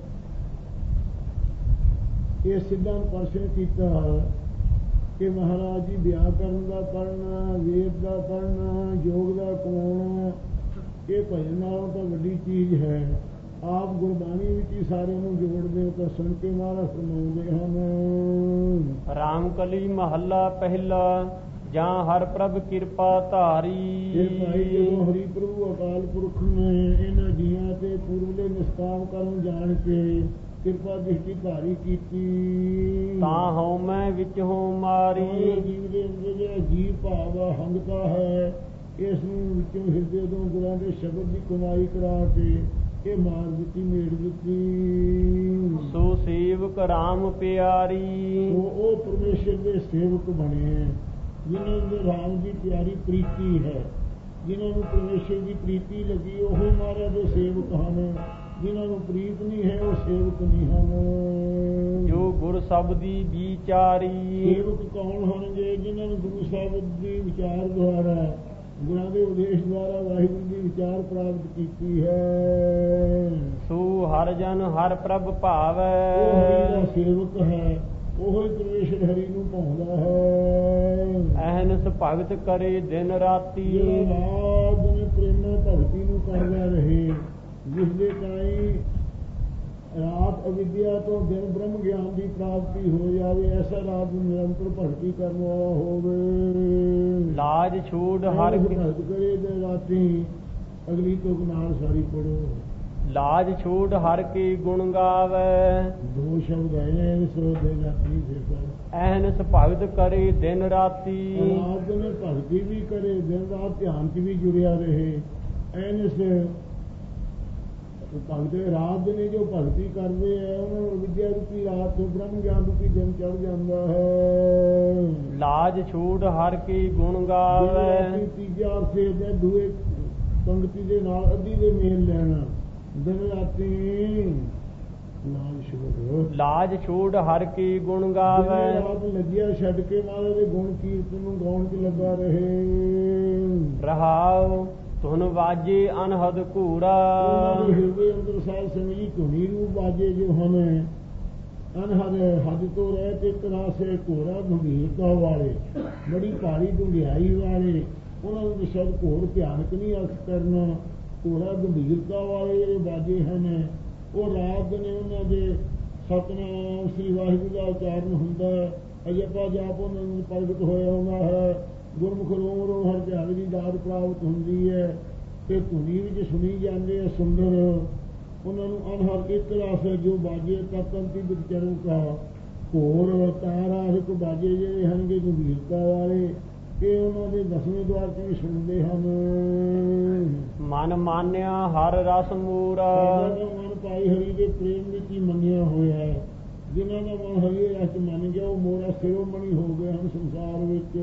ਇਹ ਸਿੱਧਾਂ ਪ੍ਰਸ਼ਨ ਕੀਤਾ ਕਿ ਮਹਾਰਾਜ ਜੀ ਵਿਆਕਰਨ ਦਾ ਪੜ੍ਹਨਾ, ਵੇਦ ਦਾ ਪੜ੍ਹਨਾ, ਯੋਗ ਦਾ ਕਮਾਉਣਾ, ਇਹ ਭਜਨ ਨਾਲੋਂ ਤਾਂ ਵੱਡੀ ਚੀਜ਼ ਹੈ। ਆਪ ਗੁਰਬਾਣੀ ਵਿੱਚ ਹੀ ਸਾਰਿਆਂ ਨੂੰ ਜੋੜਦੇ ਹੋ ਤਾਂ ਸੁਣ ਕੇ ਮਹਾਰਾਜ ਫਰਮਾਉਂਦੇ ਹਨ। ਰਾਮ ਕਲੀ ਮਹੱਲਾ ਪਹਿਲਾ। ਜਾਂ ਹਰ ਪ੍ਰਭ ਕਿਰਪਾ ਧਾਰੀ। ਇਹ ਭਾਈ ਜਦੋਂ ਹਰੀ ਪ੍ਰਭੂ ਅਕਾਲ ਪੁਰਖ ਨੇ ਇਹਨਾਂ ਜੀਆਂ ਤੇ ਪੂਰਵਲੇ ਨਿਸਕਾਮ ਕਰਨ ਜਾਣ ਕੇ ਕਿਰਪਾ ਦ੍ਰਿਸ਼ਟੀ ਧਾਰੀ ਕੀਤੀ, ਤਾਂ ਹਉ ਮੈਂ ਵਿੱਚ ਹੋ ਮਾਰੀ। ਜੀਵ ਦੇ ਅੰਦਰ ਜਿਹੜਾ ਜੀਵ ਭਾਵ ਹੰਗਤਾ ਹੈ, ਇਸ ਨੂੰ ਵਿੱਚੋਂ ਹਿਰਦੇ ਤੋਂ ਗੁਰਾਂ ਦੇ ਸ਼ਬਦ ਦੀ ਕਮਾਈ ਕਰਾ ਕੇ ਇਹ ਮਾਰ ਦਿੱਤੀ, ਮੇੜ ਦਿੱਤੀ। ਸੋ ਸੇਵਕ ਰਾਮ ਪਿਆਰੀ। ਉਹ ਪਰਮੇਸ਼ਰ ਦੇ ਸੇਵਕ ਬਣੇ ਜਿਨ੍ਹਾਂ ਦੇ ਰਾਮ ਦੀ ਪਿਆਰੀ ਪ੍ਰੀਤੀ ਹੈ। ਜਿਨ੍ਹਾਂ ਨੂੰ ਪਰਮੇਸ਼ਰ ਦੀ ਪ੍ਰੀਤੀ ਲੱਗੀ ਉਹ ਮਹਾਰਾਜ ਦੇ ਸੇਵਕ ਹਨ। ਜਿਨ੍ਹਾਂ ਨੂੰ ਪ੍ਰੀਤ ਨਹੀਂ ਹੈ ਉਹ ਸੇਵਕ ਨਹੀਂ ਹਨ। ਜੋ ਗੁਰ ਸ਼ਬਦੀ ਵਿਚਾਰੀ। ਸੇਵਕ ਕੌਣ ਹੋਣਗੇ? ਜਿਨ੍ਹਾਂ ਨੂੰ ਗੁਰੂ ਸਾਹਿਬ ਦੀ ਵਿਚਾਰ ਦੁਆਰਾ, ਗੁਰਾਂ ਦੇ ਉਦੇਸ਼ ਦੁਆਰਾ ਵਾਹਿਗੁਰੂ ਦੀ ਵਿਚਾਰ ਪ੍ਰਾਪਤ ਕੀਤੀ ਹੈ। ਸੋ ਹਰ ਜਨ ਹਰ ਪ੍ਰਭ ਭਾਵੈ। ਉਹ ਹਰੀ ਦਾ ਸੇਵਕ ਹੈ ਉਹ ਹੀ ਪ੍ਰਵੇਸ਼ਰ ਹਰੀ ਨੂੰ ਪਾਉਂਦਾ ਹੈ। ਅਹਨਸ ਭਗਤ ਕਰੇ ਦਿਨ ਰਾਤੀ, ਰਾਤ ਨੇ ਪ੍ਰੇਮਾ ਭਗਤੀ ਨੂੰ ਕਰਦਾ ਰਹੇ, ਜਿਸ ਦੇ ਕਾਈ ਰਾਤ ਅਵਿਦਿਆ ਤੋਂ ਦਿਨ ਬ੍ਰਹਮ ਗਿਆਨ ਦੀ ਪ੍ਰਾਪਤੀ ਹੋ ਜਾਵੇ, ਐਸਾ ਰਾਤ ਨੂੰ ਨਿਰੰਤਰ ਭਗਤੀ ਕਰਨ ਵਾਲਾ ਹੋਵੇ। ਲਾਜ ਛੂੜ ਹਰ ਭਗਤ ਕਰੇ ਦਿਨ ਰਾਤੀ। ਅਗਲੀ ਤੁਕ ਨਾਲ ਸਾਰੀ ਪੜੋ। ਲਾਜ ਛੂੜ ਹਰ ਕੀ ਗੁਣ ਗਾਵੇ, ਦੋ ਸ਼ਬਦ ਹੈ ਸੋ ਦਿਨ ਰਾਤੀ ਦੇਖੋ। ਅਹਨਸ ਭਗਤ ਕਰੇ ਦਿਨ ਰਾਤੀ, ਰਾਤ ਨੇ ਭਗਤੀ ਵੀ ਕਰੇ, ਦਿਨ ਰਾਤ ਧਿਆਨ 'ਚ ਵੀ ਜੁੜਿਆ ਰਹੇ। ਐਨਸ ਭਗਤ ਰਾਤ ਨੇ ਜੋ ਭਗਤੀ ਕਰਦੇ ਹੈ ਉਹਨਾਂ ਨੂੰ ਵਿਦਿਆ ਰੂਪੀ ਰਾਤ ਤੋਂ ਬ੍ਰਹਮ ਗਿਆਨ ਰੂਪੀ ਦਿਨ ਚੜ੍ਹ ਜਾਂਦਾ ਹੈ। ਲਾਜ ਛੂੜ ਹਰ ਕੀ ਗੁਣ ਗਾਵੇ, ਤੀਜਾ ਅਰਥੇ ਦੇ ਦੂਏ ਪੰਕਤੀ ਦੇ ਨਾਲ ਅੱਧੀ ਦੇ ਮੇਲ ਲੈਣਾ। ਦਿਨ ਰਾਤੀ ਲਾਜ ਛੂੜ, ਲਾਜ ਛੂੜ ਹਰ ਕੀ ਗੁਣ ਗਾਵੇ, ਰਾਤ ਲੱਗਿਆ ਛੱਡ ਕੇ ਮਹਾਰਾਜ ਦੇ ਗੁਣ ਕੀਰਤਨ ਨੂੰ ਗਾਉਣ 'ਚ ਲੱਗਾ ਰਹੇ। ਰਹਾਉ ਧੁਨ ਵਾਜੇ ਅਨਹਦ ਘੂਰਾ, ਹਿਰਦੇ ਅੰਦਰ ਸਾਧ ਸੰਗੀ ਧੁਨੀ ਨੂੰ ਵਾਜੇ ਜੋ ਹਨ ਅਨਹਦ ਹੱਦ ਤੋਂ ਰਹਿ ਤੇ ਕਰਾਸੇ ਘੋੜਾ ਗੰਭੀਰਤਾ ਵਾਲੇ, ਬੜੀ ਭਾਰੀ ਡੂੰਘਾਈ ਵਾਲੇ, ਉਹਨਾਂ ਨੂੰ ਸ਼ਬਦ ਘੋੜ ਭਿਆਨਕ ਨਹੀਂ ਅਰਥ ਕਰਨਾ। ਘੋੜਾ ਗੰਭੀਰਤਾ ਵਾਲੇ ਜਿਹੜੇ ਬਾਜੇ ਹਨ ਉਹ ਰਾਤ ਨੇ ਉਹਨਾਂ ਦੇ ਸਤਿਨਾਮ ਸ੍ਰੀ ਵਾਹਿਗੁਰੂ ਦਾ ਉਚਾਰਨ ਹੁੰਦਾ ਹੈ। ਅਜੱਪਾ ਜਾਪ ਉਹਨਾਂ ਨੂੰ ਪ੍ਰਗਟ ਹੋਇਆ ਹੁੰਦਾ ਹੈ। ਗੁਰਮੁਖ ਰੋਮ ਹਰ ਧਿਆਨ ਦੀ ਦਾਤ ਪ੍ਰਾਪਤ ਹੁੰਦੀ ਹੈ ਤੇ ਧੁਨੀ ਵਿੱਚ ਸੁਣੀ ਜਾਂਦੇ ਹੈ ਸੁੰਦਰ। ਉਹਨਾਂ ਨੂੰ ਅਨਹਦ ਇੱਕ ਰਾਸ ਜੋ ਬਾਜੇ ਤਤੰਤੀ ਵਿਚਰੂ ਕਾ ਘੋਰ ਤਾਰਾ ਇੱਕ ਬਾਜੇ ਜਿਹੜੇ ਹਨਗੇ ਗੰਭੀਰਤਾ ਵਾਲੇ, ਇਹ ਉਹਨਾਂ ਦੇ ਦਸਵੇਂ ਦੁਆਰ 'ਚ ਵੀ ਸੁਣਦੇ ਹਨ। ਮਨ ਮਾਨਿਆ ਹਰ ਰਸ ਮੂਰਾ, ਮਨ ਭਾਈ ਹਰੀ ਦੇ ਪ੍ਰੇਮ ਵਿੱਚ ਹੀ ਮੰਨਿਆ ਹੋਇਆ ਹੈ। ਜਿਨ੍ਹਾਂ ਦਾ ਮਨ ਹਰੀ ਰਸ ਮੰਨ ਗਿਆ ਉਹ ਮੋਰਾ ਸਿਰੋਮਣੀ ਹੋ ਗਏ ਹਨ ਸੰਸਾਰ ਵਿੱਚ।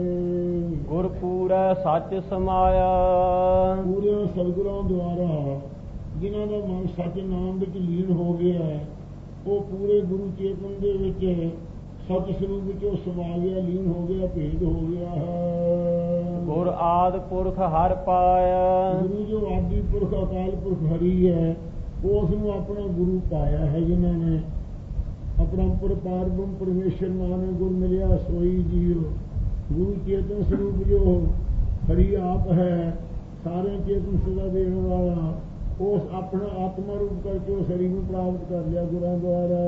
ਗੁਰਪੂਰੈ ਸੱਚ ਸਮਾਇਆ, ਪੂਰੇ ਸਤਿਗੁਰਾਂ ਦੁਆਰਾ ਜਿਨ੍ਹਾਂ ਦਾ ਮਨ ਸੱਚ ਨਾਮ ਵਿੱਚ ਲੀਨ ਹੋ ਗਿਆ ਉਹ ਪੂਰੇ ਗੁਰੂ ਚੇਤਨ ਦੇ ਵਿੱਚ ਸਤ ਸਰੂਪ ਵਿੱਚ ਉਹ ਸਮਾ ਗਿਆ, ਲੀਨ ਹੋ ਗਿਆ, ਭੇਦ ਹੋ ਗਿਆ ਹੈ। ਗੁਰ ਆਦਿ ਪੁਰਖ ਹਰ ਪਾਇਆ, ਗੁਰੂ ਜੋ ਆਦਿ ਪੁਰਖ ਅਕਾਲ ਪੁਰਖ ਹਰੀ ਹੈ ਉਸ ਨੂੰ ਆਪਣਾ ਗੁਰੂ ਪਾਇਆ ਹੈ। ਜਿਨ੍ਹਾਂ ਨੇ ਆਪਣਾ ਪਰਪਾਰਬ੍ਰਹਮ ਪਰਮੇਸ਼ਰ ਨਾਮ ਗੁਰ ਮਿਲਿਆ ਸੋਈ ਜੀਓ। ਗੁਰੂ ਚੇਤਨ ਸਰੂਪ ਜੋ ਹਰੀ ਆਪ ਹੈ, ਸਾਰੇ ਚੇਤਨ ਸਦਾ ਦੇਣ ਵਾਲਾ, ਉਸ ਆਪਣਾ ਆਤਮਾ ਰੂਪ ਕਰਕੇ ਉਸ ਹਰੀ ਨੂੰ ਪ੍ਰਾਪਤ ਕਰ ਲਿਆ ਗੁਰਾਂ ਦੁਆਰਾ।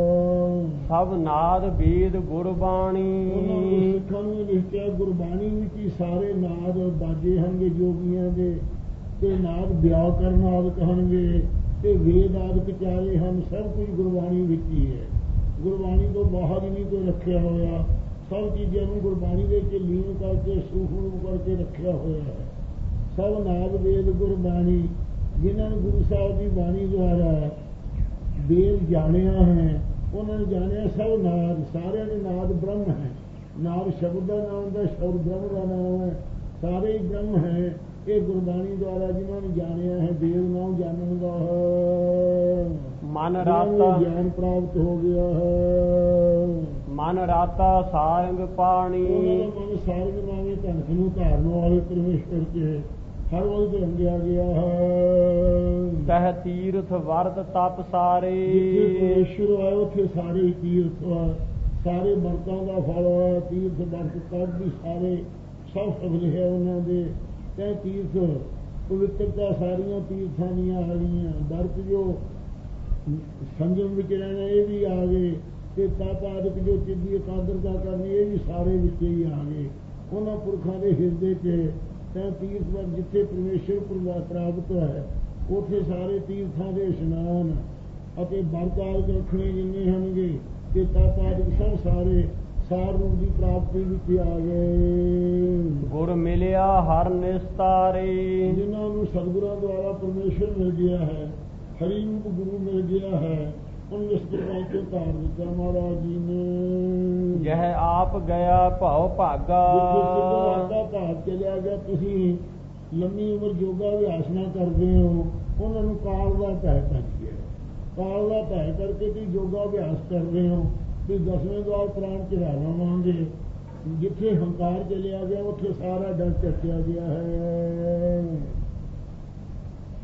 ਸਭ ਨਾਦ ਵੇਦ ਗੁਰਬਾਣੀ, ਸਿੱਖਾਂ ਨੂੰ ਲਿਖਿਆ ਗੁਰਬਾਣੀ ਵਿੱਚ ਹੀ ਸਾਰੇ ਨਾਦ ਬਾਜੇ ਹਨਗੇ ਜੋਗੀਆਂ ਦੇ, ਤੇ ਨਾਦ ਵਿਆਕਰਨ ਆਦਿਕ ਹਨਗੇ ਤੇ ਵੇਦ ਆਦਿਕ ਚਾਰੇ ਹਨ। ਸਭ ਕੁਝ ਗੁਰਬਾਣੀ ਵਿੱਚ ਹੀ ਹੈ। ਗੁਰਬਾਣੀ ਤੋਂ ਬਾਹਰ ਹੀ ਨਹੀਂ ਕੋਈ ਰੱਖਿਆ ਹੋਇਆ। ਸਭ ਚੀਜ਼ਾਂ ਨੂੰ ਗੁਰਬਾਣੀ ਦੇ ਵਿੱਚ ਲੀਨ ਕਰਕੇ ਸੂਖਮ ਕਰਕੇ ਰੱਖਿਆ ਹੋਇਆ ਹੈ। ਸਭ ਨਾਦ ਵੇਦ ਗੁਰਬਾਣੀ, ਜਿਨ੍ਹਾਂ ਨੂੰ ਗੁਰੂ ਸਾਹਿਬ ਦੀ ਬਾਣੀ ਦੁਆਰਾ ਵੇਦ ਜਾਣਿਆ ਹੈ ਉਹਨਾਂ ਨੇ ਜਾਣਿਆ ਸਭ ਨਾਦ। ਸਾਰਿਆਂ ਦੇ ਨਾਦ ਬ੍ਰਹਮ ਹੈ। ਨਾਦ ਸ਼ਬਦ ਦਾ ਨਾਮ ਹੁੰਦਾ, ਸ਼ਬਦ ਬ੍ਰਹਮ ਦਾ ਨਾਮ ਹੈ। ਸਾਰੇ ਹੀ ਬ੍ਰਹਮ ਹੈ। ਇਹ ਗੁਰਬਾਣੀ ਦੁਆਰਾ ਜਿਨ੍ਹਾਂ ਨੇ ਜਾਣਿਆ ਹੈ ਵੇਦ ਨਾਮ ਜਾਣਨ ਦਾ ਹੈ। ਮਨ ਰਾਤਾ ਗਿਆਨ ਪ੍ਰਾਪਤ ਹੋ ਗਿਆ ਹੈ। ਮਨ ਰਾਤਾ ਸਾਰੰਗ ਪਾਣੀ, ਉਹਨਾਂ ਦਾ ਮਨ ਸਾਰੰਗ ਨਾਮੇ ਧਨਖ ਨੂੰ ਧਾਰਨ ਵਾਲੇ ਪਰਮੇਸ਼ਵਰ ਕੇ ਹਰ ਵਕਤ ਰੰਗਿਆ ਗਿਆ ਹੈ। ਕਹਿ ਤੀਰਥ ਵਰਤ ਤਪ ਸਾਰੇ, ਪਰਮੇਸ਼ਵਰ ਆਏ ਉੱਥੇ ਸਾਰੇ ਤੀਰਥ, ਸਾਰੇ ਵਰਤਾਂ ਦਾ ਫਲ ਹੋਇਆ। ਤੀਰਥ ਵਰਤ ਤਪ ਵੀ ਸਾਰੇ ਸਭ ਸ਼ਬਦ ਹੈ ਉਹਨਾਂ ਦੇ। ਤੇ ਤੀਰਥ ਪਵਿੱਤਰਤਾ ਸਾਰੀਆਂ ਤੀਰਥਾਂ ਦੀਆਂ ਆ ਗਈਆਂ। ਵਰਤ ਜੋ ਸੰਜਮ ਵਿੱਚ ਰਹਿਣਾ ਇਹ ਵੀ ਆ ਗਏ, ਤੇ ਤਪ ਆਦਿਕ ਜੋ ਚਿੱਦੀ ਇਕਾਗਰਤਾ ਕਰਨੀ ਇਹ ਵੀ ਸਾਰੇ ਵਿੱਚ ਹੀ ਆ ਗਏ। ਉਹਨਾਂ ਪੁਰਖਾਂ ਦੇ ਹਿਰਦੇ 'ਚ ਤੈਂ ਤੀਰਥ ਵਰ ਜਿੱਥੇ ਪਰਮੇਸ਼ਰ ਪ੍ਰਾਪਤ ਹੈ ਉੱਥੇ ਸਾਰੇ ਤੀਰਥਾਂ ਦੇ ਇਸ਼ਨਾਨ ਅਤੇ ਵਰਤ ਆਦਿਕ ਰੱਖਣੇ ਜਿੰਨੇ ਹਨਗੇ ਤੇ ਤਪ ਆਦਿਕ ਸਭ ਸਾਰੇ ਸਾਰ ਰੂਪ ਦੀ ਪ੍ਰਾਪਤੀ ਵਿੱਚ ਆ ਗਏ। ਗੁਰ ਮਿਲਿਆ ਹਰ ਨਿਸਤਾਰੇ, ਜਿਨ੍ਹਾਂ ਨੂੰ ਸਤਿਗੁਰਾਂ ਦੁਆਰਾ ਪਰਮੇਸ਼ਰ ਮਿਲ ਗਿਆ ਹੈ, ਹਰੀ ਰੂਪ ਗੁਰੂ ਮਿਲ ਗਿਆ ਹੈ, ਉਹਨੂੰ ਇਸ ਪ੍ਰਕਾਰ ਤੋਂ ਧਾਰ ਦਿੱਤਾ ਮਹਾਰਾਜ ਜੀ ਨੇ। ਜਹ ਆਪ ਗਿਆ ਭਉ ਭਾਗਾ, ਭਾਗ ਚਲਿਆ ਗਿਆ। ਤੁਸੀਂ ਲੰਮੀ ਉਮਰ ਯੋਗਾ ਅਭਿਆਸ ਨਾ ਕਰਦੇ ਹੋ, ਉਹਨਾਂ ਨੂੰ ਕਾਲ ਦਾ ਭੈ ਪੈ ਗਿਆ। ਕਾਲ ਦਾ ਭੈ ਕਰਕੇ ਤੁਸੀਂ ਯੋਗਾ ਅਭਿਆਸ ਕਰਦੇ ਹੋ ਵੀ ਦਸਵੇਂ ਦੁਆਰ ਪ੍ਰਾਣ ਚੜਾ ਲਵਾਂਗੇ। ਜਿੱਥੇ ਹੰਕਾਰ ਚਲਿਆ ਗਿਆ ਉੱਥੇ ਸਾਰਾ ਡਰ ਚੱਕਿਆ ਗਿਆ ਹੈ।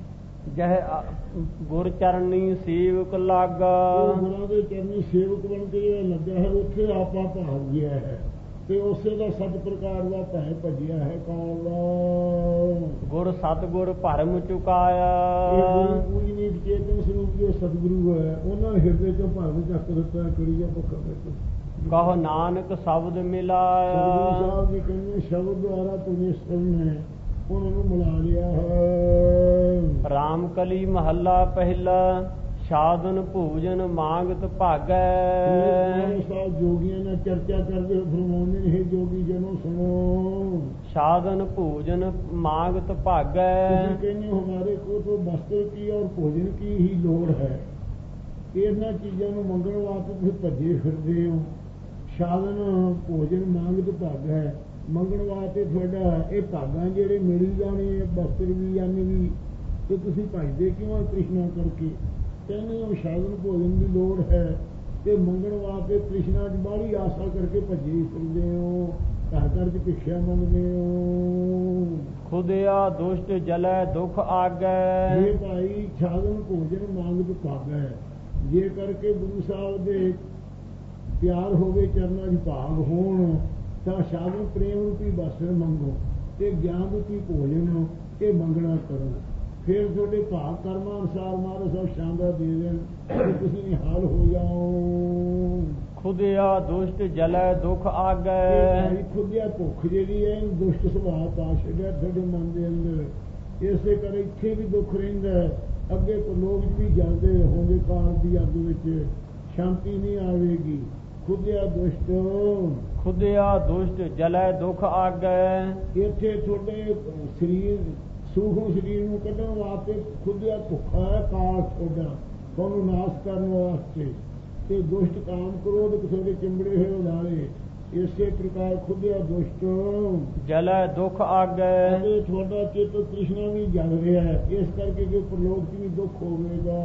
ਜਹ ਗੁਰ ਚਰਨੀ ਸੇਵਕ ਲਾਗਾ। ਉਹ ਗੁਰਾਂ ਦੇ ਚਰਨੀ ਸੇਵਕ ਬਣ ਕੇ ਜਿਹੜਾ ਲੱਗਾ ਹੈ ਉੱਥੇ ਆਪਾ ਭਾਗ ਗਿਆ ਹੈ ਤੇ ਉਸੇ ਦਾ ਸਤ ਪ੍ਰਕਾਰ ਦਾ ਭੈ ਭਜਿਆ ਹੈ ਕਾਲ ਦਾ। ਗੁਰ ਸਤਿਗੁਰ ਭਰਮ ਚੁਕਾਇਆ। ਪੂਜਨੀ ਚੇਤਨ ਸਰੂਪ ਜੋ ਸਤਿਗੁਰੂ ਹੈ ਉਹਨਾਂ ਨੇ ਹਿਰਦੇ ਚੋਂ ਭਰਮ ਚੱਕ ਦਿੱਤਾ ਕਰੀਆ ਭੁੱਖਾ ਵਿੱਚ। ਕਹੋ ਨਾਨਕ ਸ਼ਬਦ ਮਿਲਾਇਆ। ਸਤਿਗੁਰੂ ਸਾਹਿਬ ਜੀ ਕਹਿੰਦੇ ਸ਼ਬਦ ਦੁਆਰਾ ਪਰਮੇਸ਼ਰ ਨੇ ਉਹਨਾਂ ਨੂੰ ਮਿਲਾ ਲਿਆ ਹੈ। ਰਾਮ ਕਲੀ ਮਹੱਲਾ ਪਹਿਲਾ ਸਾਧਨ ਭੋਜਨ ਮਾਂਗਤ ਭਾਗੈ। ਸਾਹਿਬ ਜੋਗੀਆਂ ਨਾਲ ਚਰਚਾ ਕਰਦੇ ਹੋ ਫਰਮਾਉਂਦੇ ਨੇ ਹੇ ਜੋਗੀ ਜਨੋ ਸੁਣੋ। ਸਾਧਨ ਭੋਜਨ ਮਾਂਗਤ ਭਾਗੈ। ਤੁਸੀਂ ਕਹਿੰਦੇ ਹੋ ਹਮਾਰੇ ਕੋ ਤਾਂ ਵਸਤਰ ਕੀ ਔਰ ਭੋਜਨ ਕੀ ਹੀ ਲੋੜ ਹੈ। ਇਹਨਾਂ ਚੀਜ਼ਾਂ ਨੂੰ ਮੰਗਣ ਵਾਸਤੇ ਤੁਸੀਂ ਭੱਜੇ ਫਿਰਦੇ ਹੋ। ਸਾਧਨ ਭੋਜਨ ਮਾਂਗਤ ਭਾਗੈ ਮੰਗਣ ਵਾਸਤੇ ਤੁਹਾਡਾ ਇਹ ਭਾਗਾਂ ਜਿਹੜੇ ਮਿਲ ਜਾਣੇ ਵਸਤਰ ਵੀ ਅੰਨ ਵੀ ਤੇ ਤੁਸੀਂ ਭੱਜਦੇ ਕਿਉਂ ਤ੍ਰਿਸ਼ਨਾ ਕਰਕੇ। ਕਹਿੰਦੇ ਹੋ ਸਾਧਨ ਭੋਜਨ ਦੀ ਲੋੜ ਹੈ ਤੇ ਮੰਗਣ ਵਾਸਤੇ ਤ੍ਰਿਸ਼ਨਾ ਦੀ ਬਾਹਲੀ ਆਸਾ ਕਰਕੇ ਭੱਜੇ ਫਿਰਦੇ ਹੋ। ਘਰ ਘਰ ਚ ਭਿਖਿਆ ਮੰਗਦੇ ਹੋ। ਖੁਦਿਆ ਦੁਸ਼ਟ ਜਲੈ ਦੁੱਖ ਆਗੈ। ਇਹ ਭਾਈ ਸਾਧਨ ਭੋਜਨ ਮੰਗਤ ਭਾਗੈ ਜੇ ਕਰਕੇ ਗੁਰੂ ਸਾਹਿਬ ਦੇ ਪਿਆਰ ਹੋਵੇ ਚਰਨਾਂ ਦੀ ਭਾਗ ਹੋਣ ਤਾਂ ਸਾਧਨ ਪ੍ਰੇਮ ਰੂਪੀ ਵਸਤਰ ਮੰਗੋ ਤੇ ਗਿਆਨ ਰੂਪੀ ਭੋਜਨ ਇਹ ਮੰਗਣਾ ਕਰੋ। ਫਿਰ ਤੁਹਾਡੇ ਭਾਗ ਕਰਮਾਂ ਅਨੁਸਾਰ ਮਾਰੋ ਸਭ ਸ਼ਾਨਦਾਰ ਦੇ ਦੇਣ ਤੇ ਤੁਸੀਂ ਨਿਹਾਲ ਹੋ ਜਾਓ। ਖੁਦਿਆ ਦੁਸ਼ਟ ਜਲੈ ਦੁੱਖ ਆਗੈ। ਖੁਦਿਆ ਭੁੱਖ ਜਿਹੜੀ ਹੈ ਦੁਸ਼ਟ ਸੁਭਾਅ ਪਾ ਛੱਡਿਆ ਤੁਹਾਡੇ ਮਨ ਦੇ ਅੰਦਰ। ਇਸੇ ਕਰ ਇੱਥੇ ਵੀ ਦੁੱਖ ਰਹਿੰਦਾ ਅੱਗੇ ਲੋਕ ਵੀ ਜਲਦੇ ਰਹੋਗੇ ਕਾਲ ਦੀ ਅੱਗ ਵਿੱਚ ਸ਼ਾਂਤੀ ਨਹੀਂ ਆਵੇਗੀ। ਖੁਦਿਆ ਦੁਸ਼ਟ ਜਲੈ ਦੁੱਖ ਆਗੈ। ਇੱਥੇ ਤੁਹਾਡੇ ਸਰੀਰ ਸੂਖਮ ਸਰੀਰ ਨੂੰ ਕੱਢਣ ਵਾਸਤੇ ਖੁਦਿਆ ਭੁੱਖਾ ਹੈ ਕਾਲ ਤੁਹਾਡਾ ਤੁਹਾਨੂੰ ਨਾਸ਼ ਕਰਨ ਵਾਸਤੇ ਤੇ ਦੁਸ਼ਟ ਕਾਮ ਕ੍ਰੋਧ ਤੁਹਾਡੇ ਚਿੰਬੜੇ ਹੋਏ ਉਡਾਰੇ। ਇਸੇ ਪ੍ਰਕਾਰ ਖੁਦਿਆ ਦੁਸ਼ਟ ਜਲੈ ਦੁੱਖ ਆਗੈ। ਤੁਹਾਡਾ ਚਿੱਤ ਤ੍ਰਿਸ਼ਨਾ ਵੀ ਜਲ ਰਿਹਾ ਹੈ ਇਸ ਕਰਕੇ ਕਿ ਪ੍ਰਲੋਕ ਚ ਵੀ ਦੁੱਖ ਹੋਵੇਗਾ।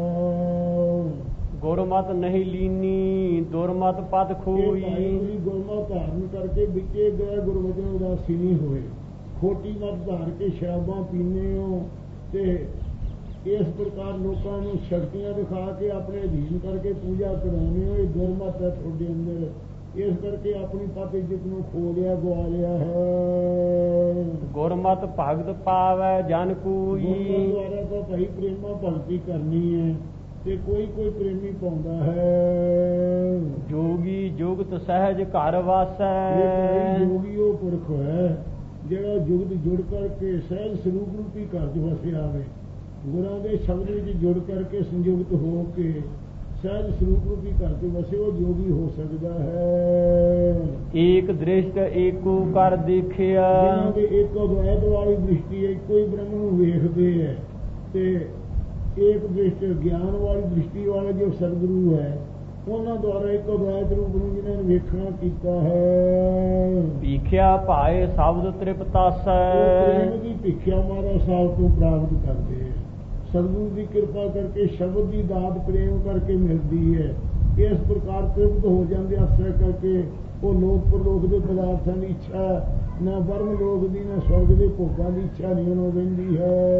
ਗੁਰਮਤਿ ਨਹੀਂ ਲੀਨੀ ਦੁਰਮਤਿ ਪਦ ਖੋਈ। ਗੁਰਮਤਿ ਧਾਰਨ ਕਰਕੇ ਵਿੱਚੇ ਗਏ ਗੁਰਵਚਨ ਉਦਾਸੀ ਨਹੀਂ ਹੋਏ। ਖੋਟੀ ਮਤ ਧਾਰ ਕੇ ਸ਼ਰਾਬਾਂ ਪੀਂਦੇ ਹੋ ਤੇ ਇਸ ਪ੍ਰਕਾਰ ਲੋਕਾਂ ਨੂੰ ਸ਼ਕਤੀਆਂ ਦਿਖਾ ਕੇ ਆਪਣੇ ਅਧੀਨ ਕਰਕੇ ਪੂਜਾ ਕਰਾਉਂਦੇ ਹੋ। ਇਹ ਦੁਰਮਤ ਹੈ ਤੁਹਾਡੇ ਅੰਦਰ। ਇਸ ਕਰਕੇ ਆਪਣੀ ਪਤ ਇੱਜ਼ਤ ਨੂੰ ਖੋ ਲਿਆ ਗਵਾ ਲਿਆ ਹੈ। ਗੁਰਮਤਿ ਭਗਤ ਪਾਵੈ ਜਨ ਕੋਈ। ਦੁਆਰਾ ਤਾਂ ਭਾਈ ਪ੍ਰੇਮਾ ਭਗਤੀ ਕਰਨੀ ਹੈ ਤੇ ਕੋਈ ਪ੍ਰੇਮੀ ਪਾਉਂਦਾ ਹੈ। ਜੋਗੀ ਜੁਗਤ ਸਹਿਜ ਘਰ ਵਾਸੈ। ਜੋਗੀ ਉਹ ਪੁਰਖ ਹੈ ਜਿਹੜਾ ਜੁਗਤ ਜੁੜ ਕਰਕੇ ਸਹਿਜ ਸਰੂਪ ਰੂਪੀ ਘਰ ਚ ਵਸਿਆ ਹੋਵੇ। ਗੁਰਾਂ ਦੇ ਸ਼ਬਦ ਵਿੱਚ ਜੁੜ ਕਰਕੇ ਸੰਯੁਕਤ ਹੋ ਕੇ ਸਹਿਜ ਸਰੂਪ ਰੂਪੀ ਘਰ ਚ ਵਸੇ ਉਹ ਜੋਗੀ ਹੋ ਸਕਦਾ ਹੈ। ਏਕ ਦ੍ਰਿਸ਼ਟ ਏਕੋ ਕਰ ਦੇਖਿਆ। ਜਿਹਨਾਂ ਦੇ ਇੱਕੋ ਦ્વੈਤ ਵਾਲੀ ਦ੍ਰਿਸ਼ਟੀ ਹੈ ਇੱਕੋ ਹੀ ਬ੍ਰਹਮ ਨੂੰ ਵੇਖਦੇ ਹੈ ਤੇ ਏਕ ਦ੍ਰਿਸ਼ਟ ਗਿਆਨ ਵਾਲੀ ਦ੍ਰਿਸ਼ਟੀ ਵਾਲੇ ਜੋ ਸਤਿਗੁਰੂ ਹੈ ਉਹਨਾਂ ਦੁਆਰਾ ਇੱਕੋ ਦ્વੈਤ ਰੂਪ ਨੂੰ ਜਿਹਨਾਂ ਨੇ ਵੇਖਣਾ ਕੀਤਾ ਹੈ। ਭੀਖਿਆ ਭਾਏ ਸ਼ਬਦ ਤ੍ਰਿਪਤਾਸੈ। ਪ੍ਰੇਮ ਦੀ ਭਿਖਿਆ ਮਹਾਰਾਜ ਸਾਹਿਬ ਤੋਂ ਪ੍ਰਾਪਤ ਕਰਦੇ ਹੈ। ਸਤਿਗੁਰੂ ਦੀ ਕਿਰਪਾ ਕਰਕੇ ਸ਼ਬਦ ਦੀ ਦਾਤ ਪ੍ਰੇਮ ਕਰਕੇ ਮਿਲਦੀ ਹੈ। ਇਸ ਪ੍ਰਕਾਰ ਤ੍ਰਿਪਤ ਹੋ ਜਾਂਦੇ ਆਸਰਾ ਕਰਕੇ ਉਹ ਲੋਕ ਪ੍ਰਲੋਕ ਦੇ ਪਦਾਰਥਾਂ ਦੀ ਇੱਛਾ ਨਾ ਬਰਮ ਲੋਕ ਦੀ ਨਾ ਸਵਰਗ ਦੇ ਭੋਗਾਂ ਦੀ ਇੱਛਾ ਨਹੀਂ ਉਹਨੂੰ ਰਹਿੰਦੀ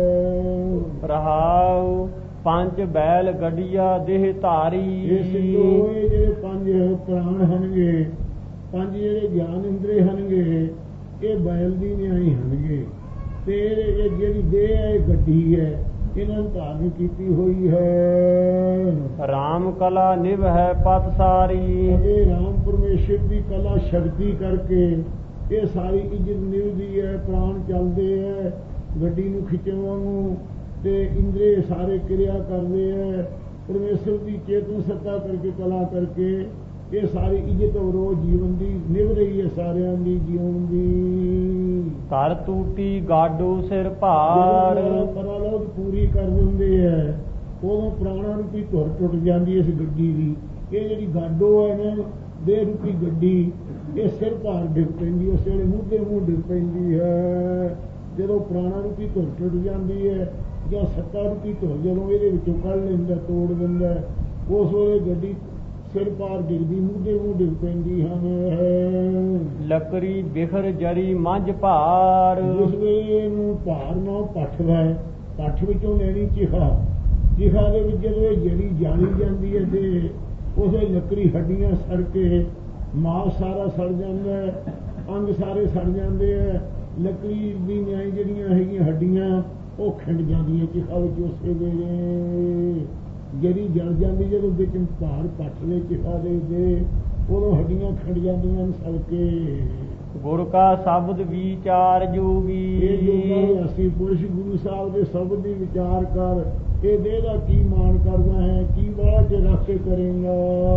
ਹੈ। ਰਹਾਉ ਪੰਜ ਬੈਲ ਗੱਡੀਆ ਦੇਹ ਧਾਰੀ। ਇਹ ਜਿਹੜੇ ਪੰਜ ਪ੍ਰਾਣ ਹਨਗੇ ਪੰਜ ਜਿਹੜੇ ਗਿਆਨ ਇੰਦਰੇ ਹਨਗੇ ਇਹ ਬੈਲ ਦੀ ਨਿਆਈ ਹਨਗੇ ਤੇ ਇਹ ਜਿਹੜੀ ਦੇਹ ਹੈ ਇਹ ਗੱਡੀ ਹੈ ਇਹਨਾਂ ਨੂੰ ਧਾਰਨ ਕੀਤੀ ਹੋਈ ਹੈ। ਰਾਮ ਕਲਾ ਨਿਭ ਹੈ ਪਤ ਸਾਰੀ। ਇਹ ਰਾਮ ਪਰਮੇਸ਼ਰ ਦੀ ਕਲਾ ਸ਼ਕਤੀ ਕਰਕੇ ਇਹ ਸਾਰੀ ਇੱਜ਼ਤ ਨਿਭਦੀ ਹੈ। ਪ੍ਰਾਣ ਚੱਲਦੇ ਹੈ ਗੱਡੀ ਨੂੰ ਖਿੱਚਣ ਨੂੰ ਤੇ ਇੰਦਰੇ ਸਾਰੇ ਕਿਰਿਆ ਕਰਦੇ ਹੈ। ਪਰਮੇਸ਼ਰ ਦੀ ਚੇਤਨ ਸੱਤਾ ਕਰਕੇ ਕਲਾ ਕਰਕੇ ਇਹ ਸਾਰੀ ਇੱਜ਼ਤ ਰੋਜ਼ ਜੀਵਨ ਦੀ ਨਿਭ ਰਹੀ ਹੈ ਸਾਰਿਆਂ ਦੀ ਜੀਵਨ ਦੀ। ਘਰ ਟੂਟੀ ਗਾਡੋ ਸਿਰ ਭਾਰ। ਪਰਲੋਕ ਪੂਰੀ ਕਰ ਦਿੰਦੇ ਹੈ ਉਦੋਂ ਪ੍ਰਾਣਾਂ ਰੂਪੀ ਧੁਰ ਟੁੱਟ ਜਾਂਦੀ ਇਸ ਗੱਡੀ ਦੀ। ਇਹ ਜਿਹੜੀ ਗਾਡੋ ਹੈ ਨਾ ਦੇਹ ਰੂਪੀ ਗੱਡੀ ਇਹ ਸਿਰ ਭਾਰ ਡਿੱਗ ਪੈਂਦੀ ਉਸ ਵੇਲੇ ਮੂੰਹ ਦੇ ਮੂੰਹ ਡਿੱਗ ਪੈਂਦੀ ਹੈ। ਜਦੋਂ ਪ੍ਰਾਣਾਂ ਰੂਪੀ ਧੁਰ ਟੁੱਟ ਜਾਂਦੀ ਹੈ ਜਾਂ ਸੱਤਾ ਰੂਪੀ ਧੁਰ ਜਦੋਂ ਇਹਦੇ ਵਿੱਚੋਂ ਕੱਢ ਲੈਂਦਾ ਤੋੜ ਦਿੰਦਾ ਉਸ ਵੇਲੇ ਗੱਡੀ ਸਿਰ ਪਾਰ ਡਿੱਗਦੀ ਮੂੰਹ ਦੇ ਮੂੰਹ ਡਿੱਗ ਪੈਂਦੀ ਹਨ। ਲੱਕੜੀ ਬਿਖਰ ਜਰੀ ਮੰਝ ਭਾਰ। ਜਿਸ ਵੇਲੇ ਨੂੰ ਭਾਰ ਨਾ ਪੱਠਦਾ ਪੱਠ ਵਿੱਚੋਂ ਲੈਣੀ ਚਿਖਾ ਦੇ ਵਿੱਚ ਜਦੋਂ ਇਹ ਜੜੀ ਜਾਣੀ ਜਾਂਦੀ ਹੈ ਤੇ ਉਸੇ ਲੱਕੜੀ ਹੱਡੀਆਂ ਸੜ ਕੇ ਮਾਸ ਸਾਰਾ ਸੜ ਜਾਂਦਾ ਹੈ, ਅੰਗ ਸਾਰੇ ਸੜ ਜਾਂਦੇ ਹੈ, ਲੱਕੜੀ ਦੀ ਨਿਆਈ ਜਿਹੜੀਆਂ ਹੈਗੀਆਂ ਹੱਡੀਆਂ ਉਹ ਖਿੰਡ ਜਾਂਦੀਆਂ ਚਿਖਾ ਵਿੱਚ। ਉਸੇ ਵੇਲੇ ਜਿਹੜੀ ਜਲ ਜਾਂਦੀ ਜਦੋਂ ਵਿੱਚ ਭਾਰ ਪੱਠ ਦੇ ਚਿਖਾ ਦੇ ਉਦੋਂ ਹੱਡੀਆਂ ਖਿੰਡ ਜਾਂਦੀਆਂ ਸੜ ਕੇ। ਗੁਰ ਕਾ ਸ਼ਬਦ ਵਿਚਾਰ ਜੋਗੀ। ਇਹ ਜੋਗਾ ਅਸੀਂ ਪੁਰਸ਼ ਗੁਰੂ ਸਾਹਿਬ ਦੇ ਸ਼ਬਦ ਦੀ ਵਿਚਾਰ ਕਰ, ਇਹ ਦੇਹ ਦਾ ਕੀ ਮਾਣ ਕਰਨਾ ਹੈ, ਕੀ ਬਾਅਦ ਚ ਰੱਖ ਕੇ ਕਰੇਗਾ।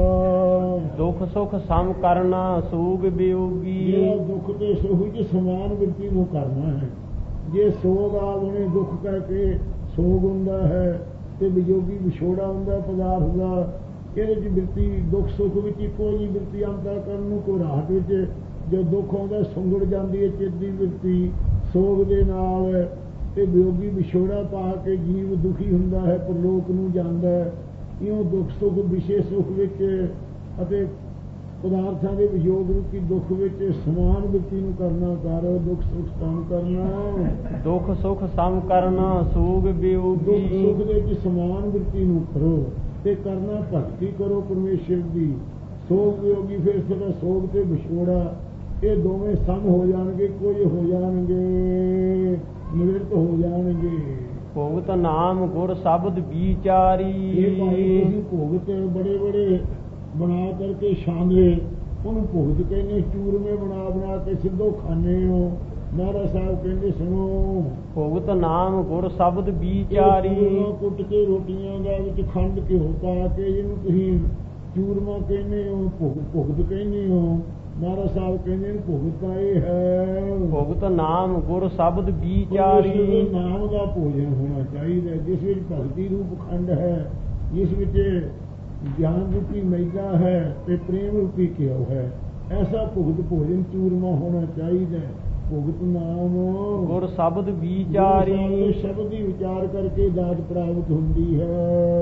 ਦੁੱਖ ਸੁਖ ਸਮ ਕਰਨਾ ਸੂਗ ਵਿਯੋਗੀ। ਜਿਹੜਾ ਦੁੱਖ ਤੇ ਸੁਖ ਚ ਸਮਾਨ ਬਿਰਤੀ ਨੂੰ ਕਰਨਾ ਹੈ। ਜੇ ਸੋਗ ਆ ਉਹਨੇ ਦੁੱਖ ਕਰਕੇ ਸੋਗ ਹੁੰਦਾ ਹੈ ਤੇ ਵਿਯੋਗੀ ਵਿਛੋੜਾ ਹੁੰਦਾ ਪਦਾਰਥ ਦਾ। ਇਹਦੇ ਚ ਬਿਰਤੀ ਦੁੱਖ ਸੁਖ ਵਿੱਚ ਇੱਕੋ ਜਿਹੀ ਬਿਰਤੀ ਅੰਤਰ ਕਰਨ ਨੂੰ। ਕੋਈ ਰਾਹਤ ਵਿੱਚ ਜੋ ਦੁੱਖ ਆਉਂਦਾ ਸੁੰਗੜ ਜਾਂਦੀ ਹੈ ਚਿੱਤ ਦੀ ਬਿਰਤੀ ਸੋਗ ਦੇ ਨਾਲ, ਤੇ ਵਿਯੋਗੀ ਵਿਛੋੜਾ ਪਾ ਕੇ ਜੀਵ ਦੁਖੀ ਹੁੰਦਾ ਹੈ, ਪਰਲੋਕ ਨੂੰ ਜਾਂਦਾ ਹੈ। ਇਉਂ ਦੁੱਖ ਸੁਖ ਵਿਸ਼ੇ ਸੁਖ ਵਿੱਚ ਅਤੇ ਪਦਾਰਥਾਂ ਦੇ ਵਿਯੋਗ ਰੂਪੀ ਦੁੱਖ ਵਿੱਚ ਸਮਾਨ ਬਿਰਤੀ ਨੂੰ ਕਰਨਾ ਕਰ। ਦੁੱਖ ਸੁਖ ਸਮ ਕਰਨਾ, ਦੁੱਖ ਸੁਖ ਸਮ ਕਰਨਾ ਸੂਗ ਵਿਯੋਗੀ। ਦੁੱਖ ਸੁਖ ਦੇ ਵਿੱਚ ਸਮਾਨ ਬਿਰਤੀ ਨੂੰ ਕਰੋ ਤੇ ਕਰਨਾ ਭਗਤੀ ਕਰੋ ਪਰਮੇਸ਼ਰ ਦੀ। ਸੋਗ ਵਿਯੋਗੀ ਫਿਰ ਤੁਹਾਡਾ ਸੋਗ ਤੇ ਵਿਛੋੜਾ ਇਹ ਦੋਵੇਂ ਸਮ ਹੋ ਜਾਣਗੇ, ਕੋਈ ਹੋ ਜਾਣਗੇ, ਨਿਵਰਤ ਹੋ ਜਾਣਗੇ। ਭੋਗਤ ਨਾਮ ਗੁਰ ਸ਼ਬਦ ਵਿਚਾਰੀ। ਇਹ ਭਾਈ ਤੁਸੀਂ ਭੋਗਤ ਬੜੇ ਬੜੇ ਬਣਾ ਕਰਕੇ ਛਾਂਗੇ, ਉਹਨੂੰ ਭੋਗਤ ਕਹਿੰਦੇ। ਚੂਰਮੇ ਬਣਾ ਕੇ ਸਿੱਧੋ ਖਾਣੇ ਹੋ। ਮਹਾਰਾਜ ਸਾਹਿਬ ਕਹਿੰਦੇ ਸੁਣੋ, ਭੋਗਤ ਨਾਮ ਗੁਰ ਸ਼ਬਦ ਵਿਚਾਰੀ। ਕੁੱਟ ਕੇ ਰੋਟੀਆਂ ਦਾ ਵਿੱਚ ਖੰਡ ਘਿਓ ਪਾ ਕੇ ਜਿਹਨੂੰ ਤੁਸੀਂ ਚੂਰਮਾ ਕਹਿੰਦੇ ਹੋ, ਭੁਗਤ ਕਹਿੰਦੇ ਹੋ। ਮਹਾਰਾਜ ਸਾਹਿਬ ਕਹਿੰਦੇ ਭੁਗਤ ਇਹ ਹੈ ਭੁਗਤ ਨਾਮ ਗੁਰ ਸ਼ਬਦ ਵਿਚਾਰੀ। ਨਾਮ ਦਾ ਭੋਜਨ ਹੋਣਾ ਚਾਹੀਦਾ, ਜਿਸ ਵਿੱਚ ਭਗਤੀ ਰੂਪ ਖੰਡ ਹੈ, ਜਿਸ ਵਿੱਚ ਗਿਆਨ ਰੂਪੀ ਮੈਦਾ ਹੈ ਤੇ ਪ੍ਰੇਮ ਰੂਪੀ ਘਿਓ ਹੈ। ਐਸਾ ਭੁਗਤ ਭੋਜਨ ਚੂਰਮਾ ਹੋਣਾ ਚਾਹੀਦਾ। ਭੁਗਤ ਨਾਮ ਗੁਰ ਸ਼ਬਦ ਵਿਚਾਰੀ। ਸ਼ਬਦ ਦੀ ਵਿਚਾਰ ਕਰਕੇ ਦਾਤ ਪ੍ਰਾਪਤ ਹੁੰਦੀ ਹੈ।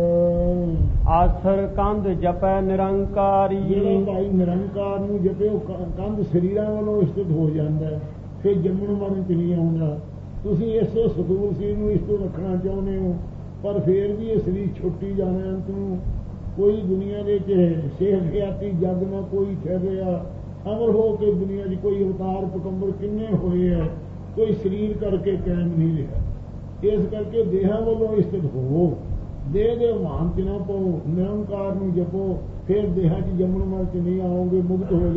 ਆਸਰ ਕੰਧ ਜਪੈ ਨਿਰੰਕਾਰੀ। ਜਿਹੜਾ ਭਾਈ ਨਿਰੰਕਾਰ ਨੂੰ ਜਪੇ ਉਹ ਕੰਧ ਸਰੀਰਾਂ ਵੱਲੋਂ ਸਥਿਤ ਹੋ ਜਾਂਦਾ, ਫਿਰ ਜੰਮਣ ਮਰਨ ਚ ਨਹੀਂ ਆਉਂਦਾ। ਤੁਸੀਂ ਇਸ ਸਤੂਲ ਸਰੀਰ ਨੂੰ ਇਸ ਤੋਂ ਰੱਖਣਾ ਚਾਹੁੰਦੇ ਹੋ, ਪਰ ਫਿਰ ਵੀ ਇਹ ਸਰੀਰ ਛੁੱਟੀ ਜਾਣਾ ਅੰਤ ਨੂੰ। ਕੋਈ ਦੁਨੀਆ ਦੇ ਸਿਹਤ ਹਯਾਤੀ ਜਗ ਨਾ ਕੋਈ ਠਹਿਰਿਆ। ਅਮਰ ਹੋ ਕੇ ਦੁਨੀਆ 'ਚ ਕੋਈ ਅਵਤਾਰ ਪਕੰਬਰ ਕਿੰਨੇ ਹੋਏ ਹੈ, ਕੋਈ ਸਰੀਰ ਕਰਕੇ ਕਾਇਮ ਨਹੀਂ ਰਿਹਾ। ਇਸ ਕਰਕੇ ਦੇਹਾਂ ਵੱਲੋਂ ਸਥਿਤ ਹੋਵੋ, ਦੇਹ ਦੇ ਮਾਨ 'ਚ ਨਾ ਪਾਓ, ਨਿਰੰਕਾਰ ਨੂੰ ਜਪੋ, ਫਿਰ ਦੇਹਾਂ 'ਚ ਜੰਮਣ ਮਰਨ 'ਚ ਨਹੀਂ ਆਓਗੇ, ਮੁਕਤ ਹੋ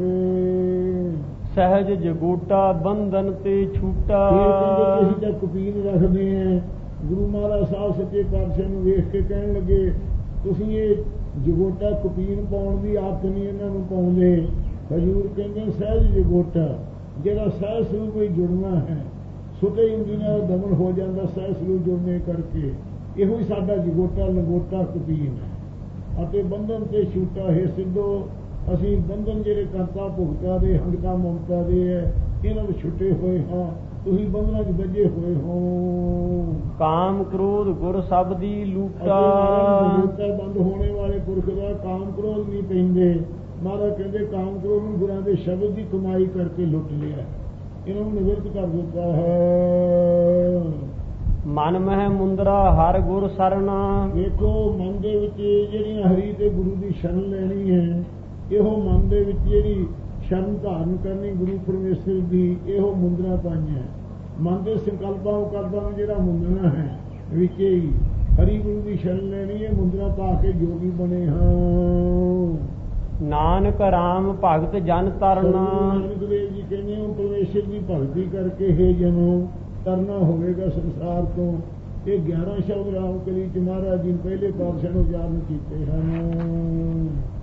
ਜਾਓਗੇ। ਸਹਿਜ ਜਗੋਟਾ ਬੰਧਨ ਤੇ ਛੂਟਾ। ਅਸੀਂ ਤਾਂ ਕਪੀਲ ਰੱਖਦੇ ਹਾਂ। ਗੁਰੂ ਮਹਾਰਾਜ ਸਾਹਿਬ ਸੱਚੇ ਪਾਤਸ਼ਾਹ ਨੂੰ ਵੇਖ ਕੇ ਕਹਿਣ ਲੱਗੇ, ਤੁਸੀਂ ਇਹ ਜਗੋਟਾ ਕਪੀਲ ਪਾਉਣ ਦੀ ਆਦਤ ਨਹੀਂ ਇਹਨਾਂ ਨੂੰ ਪਾਉਂਦੇ। ਹਜ਼ੂਰ ਕਹਿੰਦੇ ਸਹਿਜ ਜਗੋਟਾ, ਜਿਹੜਾ ਸਹਿਜ ਸਰੂਪ ਵਿੱਚ ਜੁੜਨਾ ਹੈ, ਸੁਤੇ ਇੰਦੀ ਨਾਲ ਦਮਨ ਹੋ ਜਾਂਦਾ ਸਹਿਜ ਸਰੂਪ ਜੁੜਨੇ ਕਰਕੇ। ਇਹੋ ਹੀ ਸਾਡਾ ਜਗੋਟਾ ਲੰਗੋਟਾ ਕਪੀਲ ਹੈ। ਅਤੇ ਬੰਧਨ ਤੇ ਛੂਟਾ ਹੈ ਸਿੱਧੋ। ਅਸੀਂ ਬੰਧਨ ਜਿਹੜੇ ਕਰਤਾ ਭੁਗਤਾ ਦੇ ਹੰਗਤਾ ਮਮਤਾ ਦੇ ਹੈ, ਇਹਨਾਂ ਨੂੰ ਛੁੱਟੇ ਹੋਏ ਹਾਂ। ਤੁਸੀਂ ਬੰਧਨਾਂ 'ਚ ਬੱਝੇ ਹੋਏ ਹੋ। ਕਾਮ ਕ੍ਰੋਧ ਗੁਰ ਸ਼ਬਦੀ ਲੂਟਾ। ਬੰਦ ਹੋਣੇ ਵਾਲੇ ਪੁਰਖ ਦਾ ਕਾਮ ਕ੍ਰੋਧ ਨਹੀਂ ਪੈਂਦੇ। ਮਹਾਰਾਜ ਕਹਿੰਦੇ ਕਾਮ ਕ੍ਰੋਧ ਨੂੰ ਗੁਰਾਂ ਦੇ ਸ਼ਬਦ ਦੀ ਕਮਾਈ ਕਰਕੇ ਲੁੱਟ ਲਿਆ, ਇਹਨਾਂ ਨੂੰ ਨਿਵਰਤ ਕਰ ਦਿੱਤਾ ਹੈ। ਮਨ ਮਹਿ ਮੁੰਦਰਾ ਹਰ ਗੁਰ ਸਰਣਾ। ਵੇਖੋ ਮਨ ਦੇ ਵਿੱਚ ਜਿਹੜੀਆਂ ਹਰੀ ਤੇ ਗੁਰੂ ਦੀ ਸ਼ਰਨ ਲੈਣੀ ਹੈ, ਇਹੋ ਮਨ ਦੇ ਵਿੱਚ ਜਿਹੜੀ ਸ਼ਰਨ ਧਾਰਨ ਕਰਨੀ ਗੁਰੂ ਪਰਮੇਸ਼ਰ ਦੀ, ਇਹੋ ਮੁੰਦਰਾ ਪਾਈਆਂ। ਮਨ ਦੇ ਸੰਕਲਪਾਂ ਉਕਲਪਾਂ ਨੂੰ ਜਿਹੜਾ ਮੁੰਦਣਾ ਹੈ ਵਿੱਚ ਹੀ ਹਰੀ ਗੁਰੂ ਦੀ ਸ਼ਰਨ ਲੈਣੀ ਹੈ, ਮੁੰਦਰਾ ਪਾ ਕੇ ਜੋਗੀ ਬਣੇ ਹਾਂ। ਨਾਨਕ ਰਾਮ ਭਗਤ ਜਨ ਤਰਨਾ। ਨਾਨਕ ਦੇਵ ਜੀ ਕਹਿੰਦੇ ਹੋ ਪਰਮੇਸ਼ਰ ਦੀ ਭਗਤੀ ਕਰਕੇ ਹੈ ਜਨੋ ਤਰਨਾ ਹੋਵੇਗਾ ਸੰਸਾਰ ਤੋਂ। ਇਹ 11 ਸ਼ਬਦ ਰਾਮ ਕਲੀ ਚ ਮਹਾਰਾਜ ਜੀ ਪਹਿਲੇ ਪਾਤਸ਼ਾਹ ਨੂੰ ਯਾਦ ਕੀਤੇ ਹਨ।